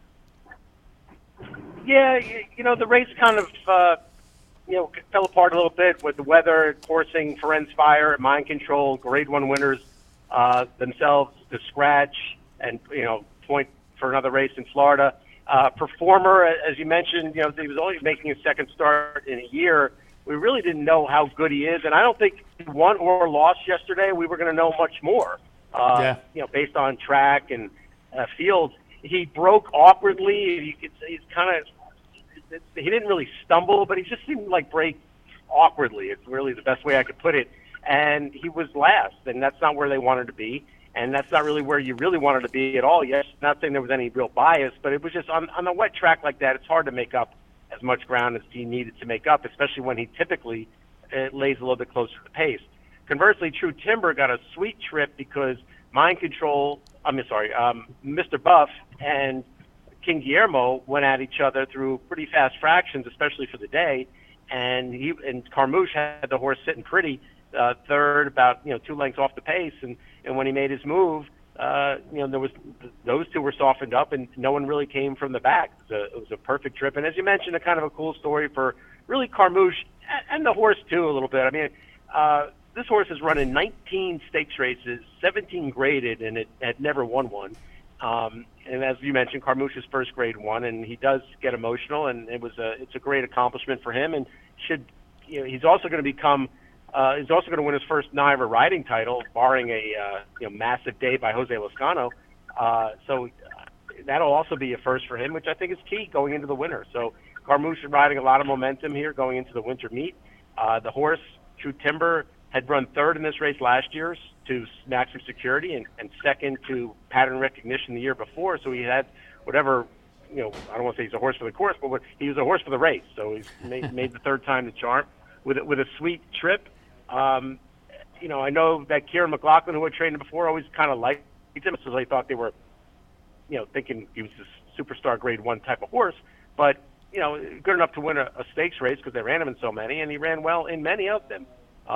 Yeah, the race kind of fell apart a little bit with the weather, coursing, Ferenz Fire, Mind Control, Grade 1 winners themselves to scratch and point for another race in Florida. Performer, as you mentioned, he was only making his second start in a year. We really didn't know how good he is, and I don't think he won or lost yesterday. We were going to know much more, based on track and field. He broke awkwardly. He's kind of he didn't really stumble, but he just seemed like break awkwardly. It's really the best way I could put it. And he was last, and that's not where they wanted to be, and that's not really where you really wanted to be at all. Yes, not saying there was any real bias, but it was just on a wet track like that, it's hard to make up as much ground as he needed to make up, especially when he typically lays a little bit closer to the pace. Conversely, True Timber got a sweet trip because Mr. Buff and King Guillermo went at each other through pretty fast fractions, especially for the day, and Carmouche had the horse sitting pretty third, about 2 lengths off the pace, and when he made his move, there was those two were softened up, and no one really came from the back. It was a perfect trip, and as you mentioned, a kind of a cool story for really Carmouche and the horse too a little bit. I mean, this horse has run in 19 stakes races, 17 graded, and it had never won one. And as you mentioned, Carmouche's first Grade 1, and he does get emotional, and it's a great accomplishment for him, and he's also going to become. He's also going to win his first NYRA riding title, barring a massive day by Jose Lozcano. So that'll also be a first for him, which I think is key going into the winter. So Carmouche is riding a lot of momentum here going into the winter meet. The horse, True Timber, had run third in this race last year to Maximum Security and second to Pattern Recognition the year before. So he had whatever, I don't want to say he's a horse for the course, but he was a horse for the race. So he's made the third time the charm with a sweet trip. I know that Kieran McLaughlin, who had trained him before, always kind of liked him, so they thought they were, thinking he was this superstar Grade 1 type of horse. But, good enough to win a stakes race because they ran him in so many, and he ran well in many of them.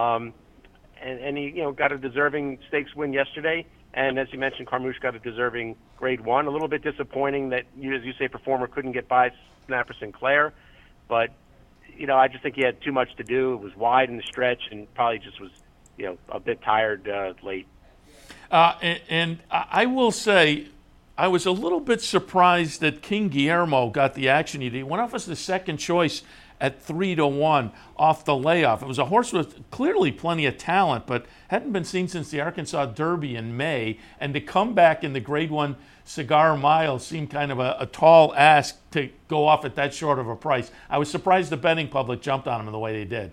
And he, got a deserving stakes win yesterday. And as you mentioned, Carmouche got a deserving Grade 1. A little bit disappointing that, as you say, Performer couldn't get by Snapper Sinclair. But, I just think he had too much to do. It was wide in the stretch and probably just was, a bit tired late. And I will say, I was a little bit surprised that King Guillermo got the action. He went off as the second choice at 3-1 off the layoff. It was a horse with clearly plenty of talent, but hadn't been seen since the Arkansas Derby in May. And to come back in the Grade 1 Cigar Mile seemed kind of a tall ask to go off at that short of a price. I was surprised the betting public jumped on him in the way they did.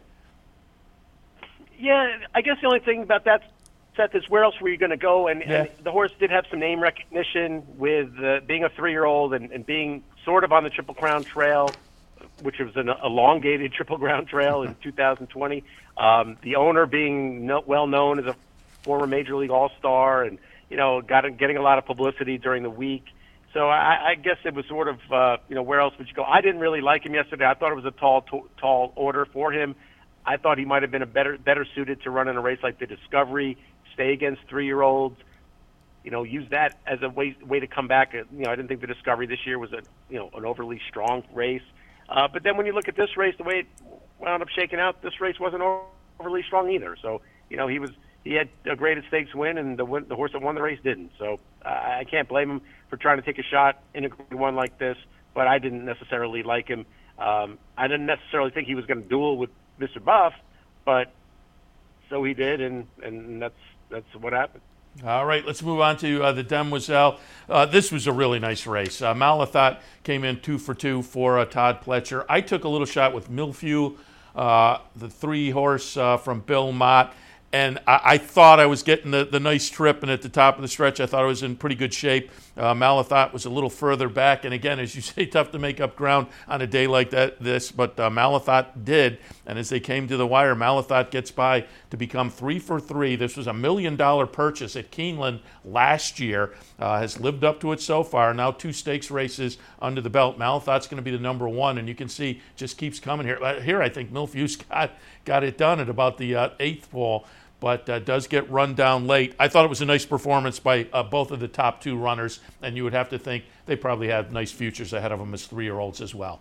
Yeah, I guess the only thing about that, Seth, is where else were you going to go? And the horse did have some name recognition with being a 3-year-old and being sort of on the Triple Crown Trail, which was an elongated Triple Crown Trail in 2020. The owner being well known as a former Major League All-Star, and getting a lot of publicity during the week. So I guess it was sort of, where else would you go? I didn't really like him yesterday. I thought it was a tall order for him. I thought he might have been better suited to run in a race like the Discovery, stay against 3-year-olds, use that as a way to come back. I didn't think the Discovery this year was an overly strong race. But then when you look at this race, the way it wound up shaking out, this race wasn't overly strong either. So, he had a graded stakes win, and the horse that won the race didn't. So I can't blame him for trying to take a shot in a Grade 1 like this, but I didn't necessarily like him. I didn't necessarily think he was going to duel with Mr. Buff, but so he did, and that's what happened. All right, let's move on to the Demoiselle. This was a really nice race. Malathaat came in 2 for 2 for Todd Pletcher. I took a little shot with Milfew, the 3-horse from Bill Mott. And I thought I was getting the nice trip, and at the top of the stretch, I thought I was in pretty good shape. Malathaat was a little further back, and again, as you say, tough to make up ground on a day like this, but Malathaat did, and as they came to the wire, Malathaat gets by to become 3 for 3. This was $1 million purchase at Keeneland last year, has lived up to it so far. Now 2 stakes races under the belt. Malathaat's going to be the number 1, and you can see just keeps coming here. Here, I think Milfew's got it done at about the 8th ball, but does get run down late. I thought it was a nice performance by both of the top 2 runners, and you would have to think they probably have nice futures ahead of them as 3-year-olds as well.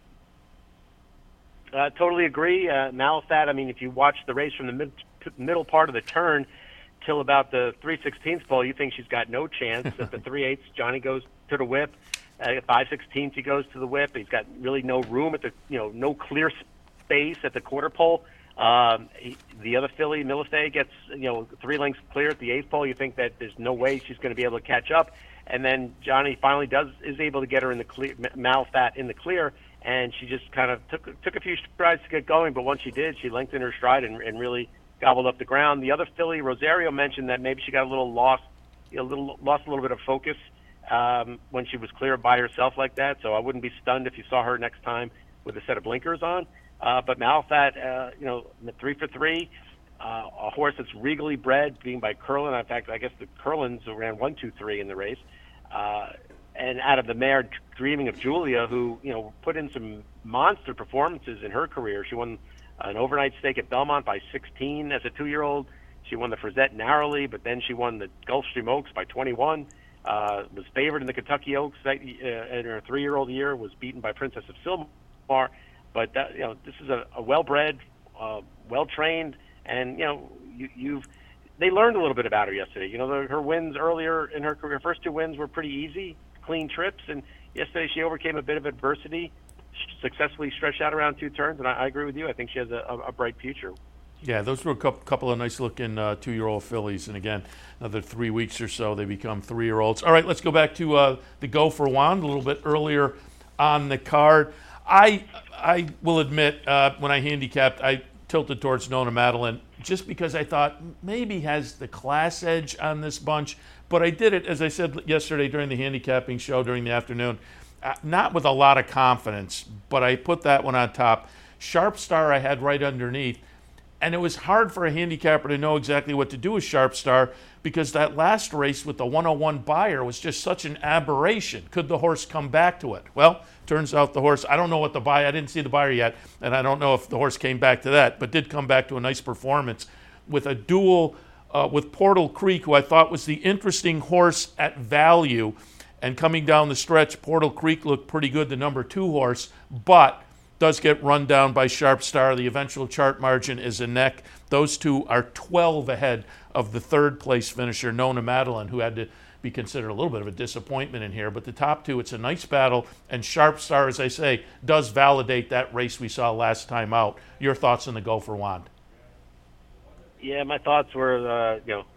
Totally agree. Malathaat, if you watch the race from the middle part of the turn till about the 3/16 pole, you think she's got no chance. At the 3/8, Johnny goes to the whip. At 5/16, he goes to the whip. He's got really no room at the, no clear space at the quarter pole. The other filly, Milifay, gets 3 lengths clear at the 8th pole. You think that there's no way she's going to be able to catch up, and then Johnny finally is able to get her in the clear, Malathaat in the clear, and she just kind of took a few strides to get going. But once she did, she lengthened her stride and really gobbled up the ground. The other filly, Rosario, mentioned that maybe she got a little lost, lost a little bit of focus when she was clear by herself like that. So I wouldn't be stunned if you saw her next time with a set of blinkers on. But Malathaat, 3 for 3, a horse that's regally bred, being by Curlin. In fact, I guess the Curlins ran 1, 2, 3 in the race. And out of the mare, Dreaming of Julia, who put in some monster performances in her career. She won an overnight stake at Belmont by 16 as a 2-year-old. She won the Frazette narrowly, but then she won the Gulfstream Oaks by 21. Was favored in the Kentucky Oaks in her 3-year-old year. Was beaten by Princess of Silmar. But this is a well-bred, well-trained, and they learned a little bit about her yesterday. Her wins earlier in her career, her first 2 wins were pretty easy, clean trips, and yesterday she overcame a bit of adversity, successfully stretched out around 2 turns, and I agree with you. I think she has a bright future. Yeah, those were a couple of nice-looking 2-year-old fillies, and again, another 3 weeks or so, they become 3-year-olds. All right, let's go back to the Go for Wand a little bit earlier on the card. I will admit, when I handicapped, I tilted towards Nona Madeline just because I thought maybe has the class edge on this bunch. But I did it, as I said yesterday during the handicapping show during the afternoon, not with a lot of confidence, but I put that one on top. Sharp Star I had right underneath. And it was hard for a handicapper to know exactly what to do with Sharp Star because that last race with the 101 buyer was just such an aberration. Could the horse come back to it? Well, turns out the horse, I don't know what the buyer, I didn't see the buyer yet, and I don't know if the horse came back to that, but did come back to a nice performance with a duel with Portal Creek, who I thought was the interesting horse at value. And coming down the stretch, Portal Creek looked pretty good, the number 2 horse, but does get run down by Sharp Star. The eventual chart margin is a neck. Those 2 are 12 ahead of the 3rd place finisher, Nona Madeline, who had to be considered a little bit of a disappointment in here. But the top 2, it's a nice battle, and Sharp Star, as I say, does validate that race we saw last time out. Your thoughts on the Go for Wand? Yeah, my thoughts were,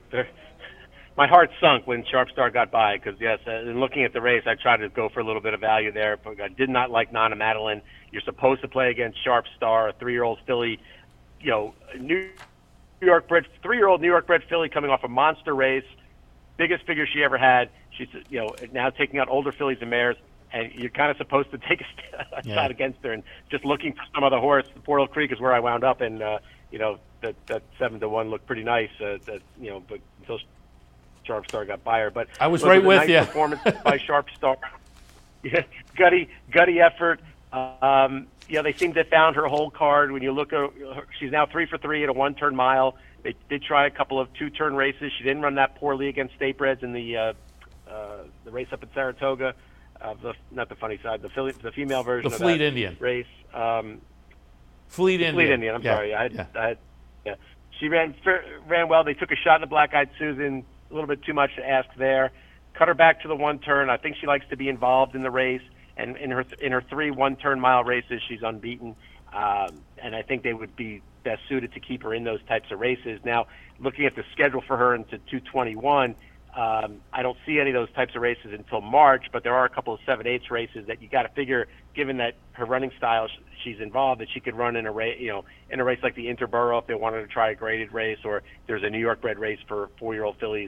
my heart sunk when Sharp Star got by because, yes, in looking at the race, I tried to go for a little bit of value there, but I did not like Nona Madeline. You're supposed to play against Sharp Star, a 3-year-old filly, New York bred, 3-year-old New York bred filly coming off a monster race, biggest figure she ever had. She's, now taking out older fillies and mares, and you're kind of supposed to take a shot against her. And just looking for some other horse, Portal Creek is where I wound up, and that 7-1 looked pretty nice. But until Sharp Star got by her. But I was look, right it a with nice you. Performance by Sharp Star. Yeah, gutty effort. They seem to have found her whole card. When you look at her, she's now 3 for 3 at a 1-turn mile. They did try a couple of 2-turn races. She didn't run that poorly against State Breds in the race up at Saratoga. Not the funny side, the female version the of Fleet that Indian race. Fleet Indian. I'm sorry. She ran well. They took a shot in the Black-Eyed Susan. A little bit too much to ask there. Cut her back to the 1-turn. I think she likes to be involved in the race. And in her 3 1-turn mile races, she's unbeaten. And I think they would be best suited to keep her in those types of races. Now, looking at the schedule for her into 221, I don't see any of those types of races until March, but there are a couple of 7/8 races that you got to figure, given that her running style she's involved, that she could run in a race, in a race like the Interborough if they wanted to try a graded race, or there's a New York bred race for 4-year-old fillies,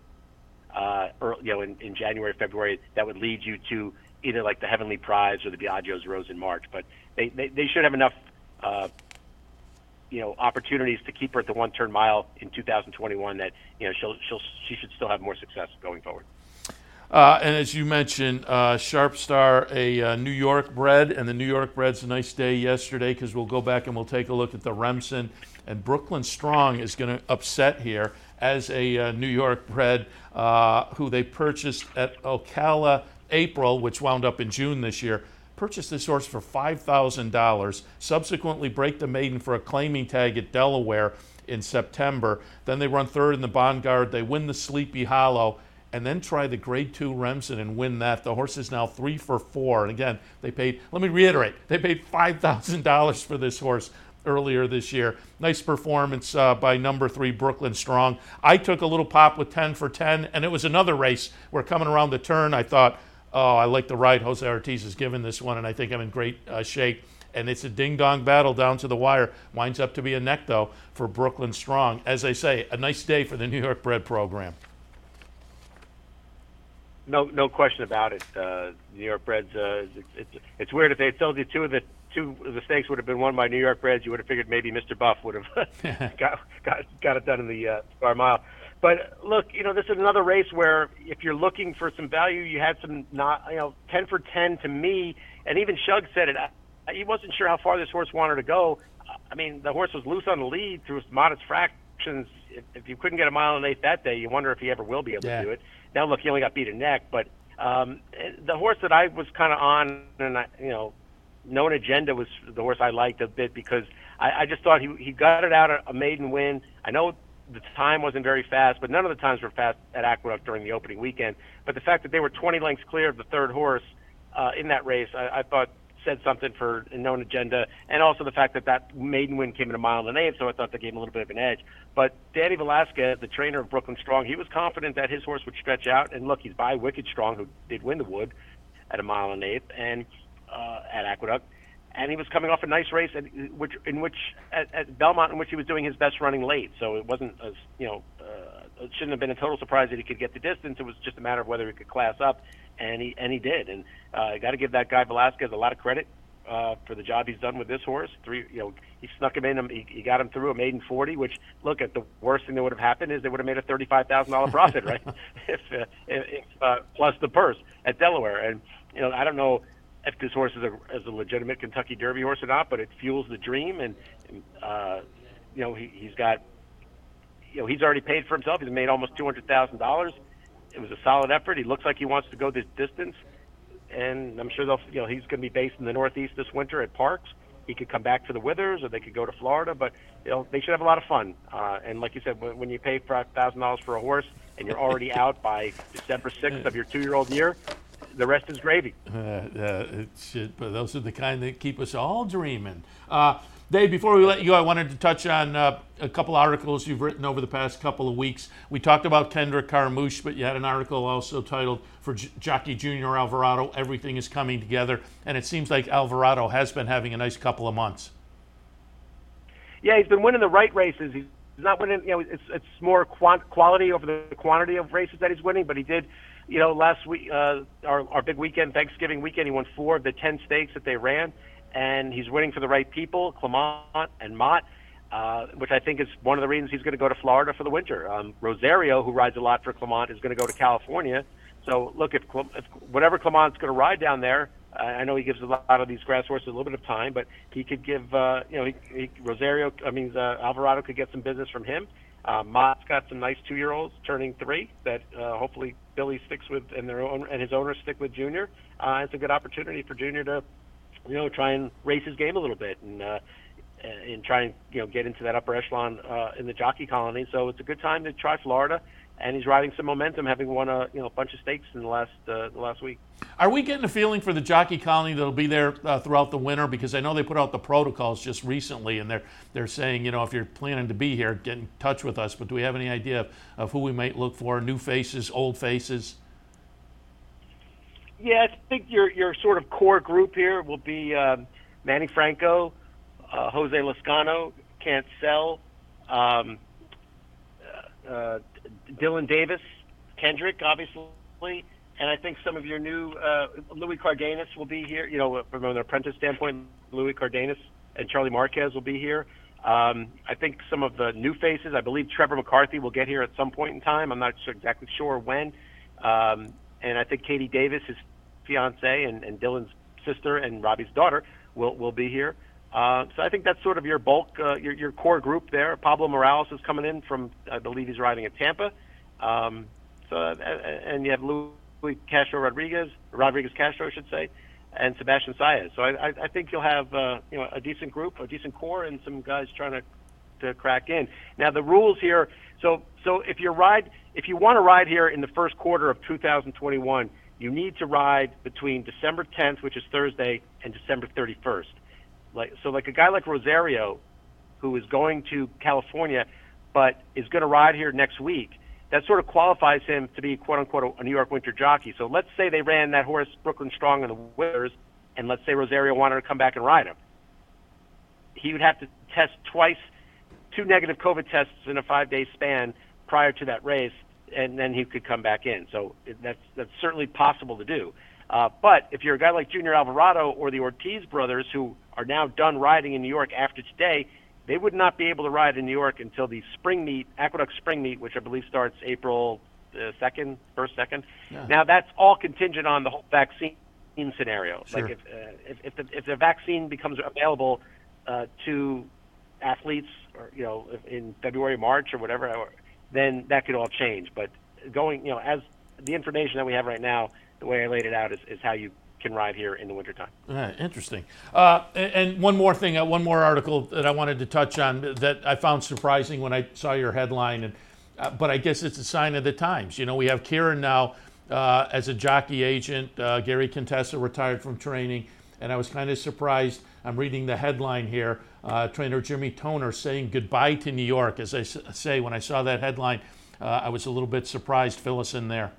in January, February, that would lead you to either like the Heavenly Prize or the Biagio's Rose in March. But they should have enough, opportunities to keep her at the 1-turn mile in 2021 that, she should still have more success going forward. And as you mentioned, Sharp Star, a New York bred, and the New York bred's a nice day yesterday because we'll go back and we'll take a look at the Remsen. And Brooklyn Strong is going to upset here as a New York bred who they purchased at Ocala April, which wound up in June this year. Purchased this horse for $5,000, subsequently break the maiden for a claiming tag at Delaware in September. Then they run third in the Boneyard. They win the Sleepy Hollow, and then try the Grade 2 Remsen and win that. The horse is now 3 for 4. And again, let me reiterate, they paid $5,000 for this horse earlier this year. Nice performance by number 3, Brooklyn Strong. I took a little pop with 10 for 10, and it was another race where coming around the turn, I thought, I like the ride Jose Ortiz has given this one, and I think I'm in great shape. And it's a ding-dong battle down to the wire. Winds up to be a neck, though, for Brooklyn Strong. As I say, a nice day for the New York bred program. No question about it. New York breds. It's weird if they told you two of the stakes would have been won by New York breds. You would have figured maybe Mr. Buff would have got it done in the Star Mile. But look, this is another race where if you're looking for some value, you had some 10 for 10 to me, and even Shug said it. He wasn't sure how far this horse wanted to go. I mean, the horse was loose on the lead through modest fractions. If you couldn't get a mile and 1/8 that day, you wonder if he ever will be able to do it. Now, look, he only got beat a neck, but the horse that I was kind of on, and Known Agenda was the horse I liked a bit because I just thought he got it out a maiden win. I know the time wasn't very fast, but none of the times were fast at Aqueduct during the opening weekend. But the fact that they were 20 lengths clear of the third horse in that race, I thought said something for Known Agenda, and also the fact that maiden win came in a mile and 1/8, so I thought that gave him a little bit of an edge. But Danny Velasquez, the trainer of Brooklyn Strong, he was confident that his horse would stretch out, and look, he's by Wicked Strong, who did win the Wood at a mile and 1/8, and at Aqueduct, and he was coming off a nice race at Belmont, in which he was doing his best running late, so it wasn't it shouldn't have been a total surprise that he could get the distance. It was just a matter of whether he could class up, and he did. And I got to give that guy Velasquez a lot of credit for the job he's done with this horse. He snuck him in. He got him through a maiden 40. Which, look, at the worst thing that would have happened is they would have made a $35,000 profit, right? if plus the purse at Delaware. And I don't know if this horse is a legitimate Kentucky Derby horse or not, but it fuels the dream. And he's got. He's already paid for himself. He's made almost $200,000. It was a solid effort. He looks like he wants to go this distance, and I'm sure he's going to be based in the Northeast this winter at Parks. He could come back to the Withers, or they could go to Florida. But they should have a lot of fun. And like you said, when you pay $5,000 for a horse and you're already out by December 6th of your 2-year-old year, the rest is gravy. But those are the kind that keep us all dreaming. Dave, before we let you go, I wanted to touch on a couple articles you've written over the past couple of weeks. We talked about Kendrick Carmouche, but you had an article also titled for Jockey Junior Alvarado, Everything is Coming Together, and it seems like Alvarado has been having a nice couple of months. Yeah, he's been winning the right races. He's not winning, it's more quality over the quantity of races that he's winning, but he did, last week, our big weekend, Thanksgiving weekend, he won 4 of the 10 stakes that they ran. And he's winning for the right people, Clement and Mott. which I think is one of the reasons he's going to go to Florida for the winter. Rosario, who rides a lot for Clement, is going to go to California. So, look, if whatever Clement's going to ride down there, I know he gives a lot of these grass horses a little bit of time, but he could give, Alvarado could get some business from him. Mott's got some nice 2-year-olds turning 3 that hopefully Billy sticks with, and his owners stick with Junior. It's a good opportunity for Junior to, try and race his game a little bit and try and get into that upper echelon in the jockey colony. So it's a good time to try Florida, and he's riding some momentum, having won a bunch of stakes in the last week. Are we getting a feeling for the jockey colony that'll be there throughout the winter? Because I know they put out the protocols just recently, and they're saying, if you're planning to be here, get in touch with us. But do we have any idea of who we might look for? New faces, old faces? Yeah, I think your sort of core group here will be Manny Franco, Jose Lezcano, Can't Sell, Dylan Davis, Kendrick, obviously, and I think some of your new Louis Cardenas will be here. From an apprentice standpoint, Louis Cardenas and Charlie Marquez will be here. I think some of the new faces, I believe Trevor McCarthy will get here at some point in time. I'm not exactly sure when. And I think Katie Davis, his fiance, and Dylan's sister and Robbie's daughter will be here. So I think that's sort of your bulk, your core group there. Pablo Morales is coming in from, I believe he's riding at Tampa. And you have Luis Rodriguez Castro, I should say, and Sebastian Saez. So I think you'll have a decent group, a decent core, and some guys trying to crack in. Now the rules here. So if you want to ride here in the first quarter of 2021, you need to ride between December 10th, which is Thursday, and December 31st. Like a guy like Rosario, who is going to California, but is going to ride here next week, that sort of qualifies him to be, quote-unquote, a New York winter jockey. So let's say they ran that horse Brooklyn Strong in the winters, and let's say Rosario wanted to come back and ride him. He would have to test twice, 2 negative COVID tests in a 5-day span prior to that race, and then he could come back in. So that's certainly possible to do. But if you're a guy like Junior Alvarado or the Ortiz brothers, who are now done riding in New York after today, they would not be able to ride in New York until the spring meet, Aqueduct Spring Meet, which I believe starts April 2nd. Yeah. Now, that's all contingent on the whole vaccine scenario. Sure. Like if the vaccine becomes available to athletes, or in February, March, or whatever, then that could all change. But going, as the information that we have right now, the way I laid it out is how you can ride here in the wintertime. Interesting. And one more thing, one more article that I wanted to touch on that I found surprising when I saw your headline, but I guess it's a sign of the times. We have Kieran now as a jockey agent. Gary Contessa retired from training, and I was kind of surprised. I'm reading the headline here. Trainer Jimmy Toner saying goodbye to New York. As I say, when I saw that headline, I was a little bit surprised. Fill us in there.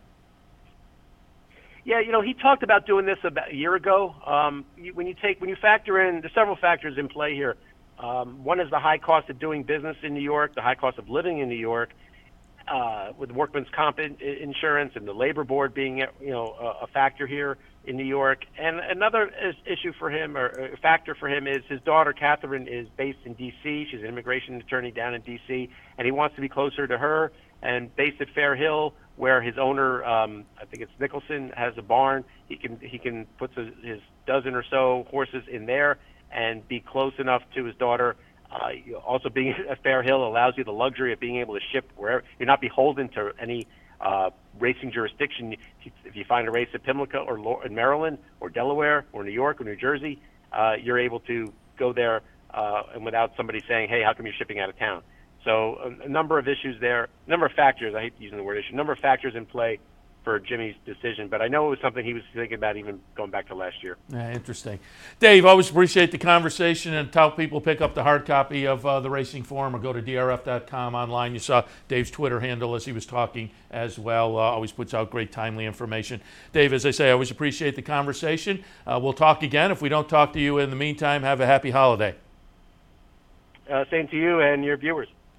Yeah, he talked about doing this about a year ago. When you factor in, there's several factors in play here. One is the high cost of doing business in New York, the high cost of living in New York, with workman's comp insurance and the labor board being a factor here in New York. And another issue for him, or a factor for him, is his daughter Catherine is based in D.C. She's an immigration attorney down in D.C. and he wants to be closer to her. And based at Fair Hill, where his owner, I think it's Nicholson, has a barn, he can put his dozen or so horses in there and be close enough to his daughter. Also, being at Fair Hill allows you the luxury of being able to ship wherever. You're not beholden to any racing jurisdiction. If you find a race at Pimlico or in Maryland or Delaware or New York or New Jersey, you're able to go there and without somebody saying, hey, how come you're shipping out of town? So a number of issues there, a number of factors, I hate using the word issue, a number of factors in play for Jimmy's decision, but I know it was something he was thinking about even going back to last year. Yeah, interesting. Dave, always appreciate the conversation, and tell people pick up the hard copy of the Racing Forum or go to drf.com online. You saw Dave's Twitter handle as he was talking as well. Always puts out great timely information. Dave, as I say, I always appreciate the conversation. We'll talk again. If we don't talk to you in the meantime, have a happy holiday. Same to you and your viewers.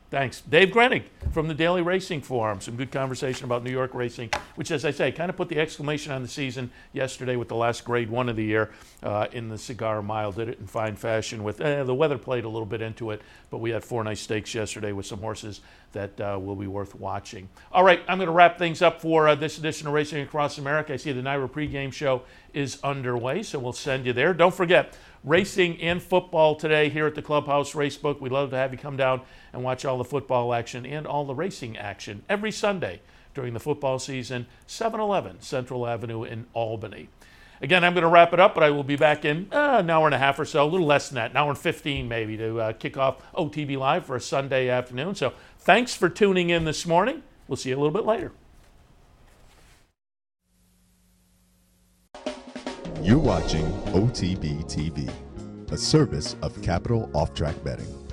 Thanks. Dave Grenig from the Daily Racing Forum. Some good conversation about New York racing, which, as I say, kind of put the exclamation on the season yesterday with the last Grade 1 of the year in the Cigar Mile. Did it in fine fashion with the weather played a little bit into it, but we had 4 nice stakes yesterday with some horses that will be worth watching. All right, I'm going to wrap things up for this edition of Racing Across America. I see the NYRA pregame show is underway, so we'll send you there. Don't forget, racing and football today here at the Clubhouse Racebook. We'd love to have you come down and watch all the football action and all the racing action every Sunday during the football season, 711 Central Avenue in Albany. Again, I'm going to wrap it up, but I will be back in an hour and a half or so, a little less than that, an hour and 15 maybe, to kick off OTB Live for a Sunday afternoon. So thanks for tuning in this morning. We'll see you a little bit later. You're watching OTB TV, a service of Capital Off Track Betting.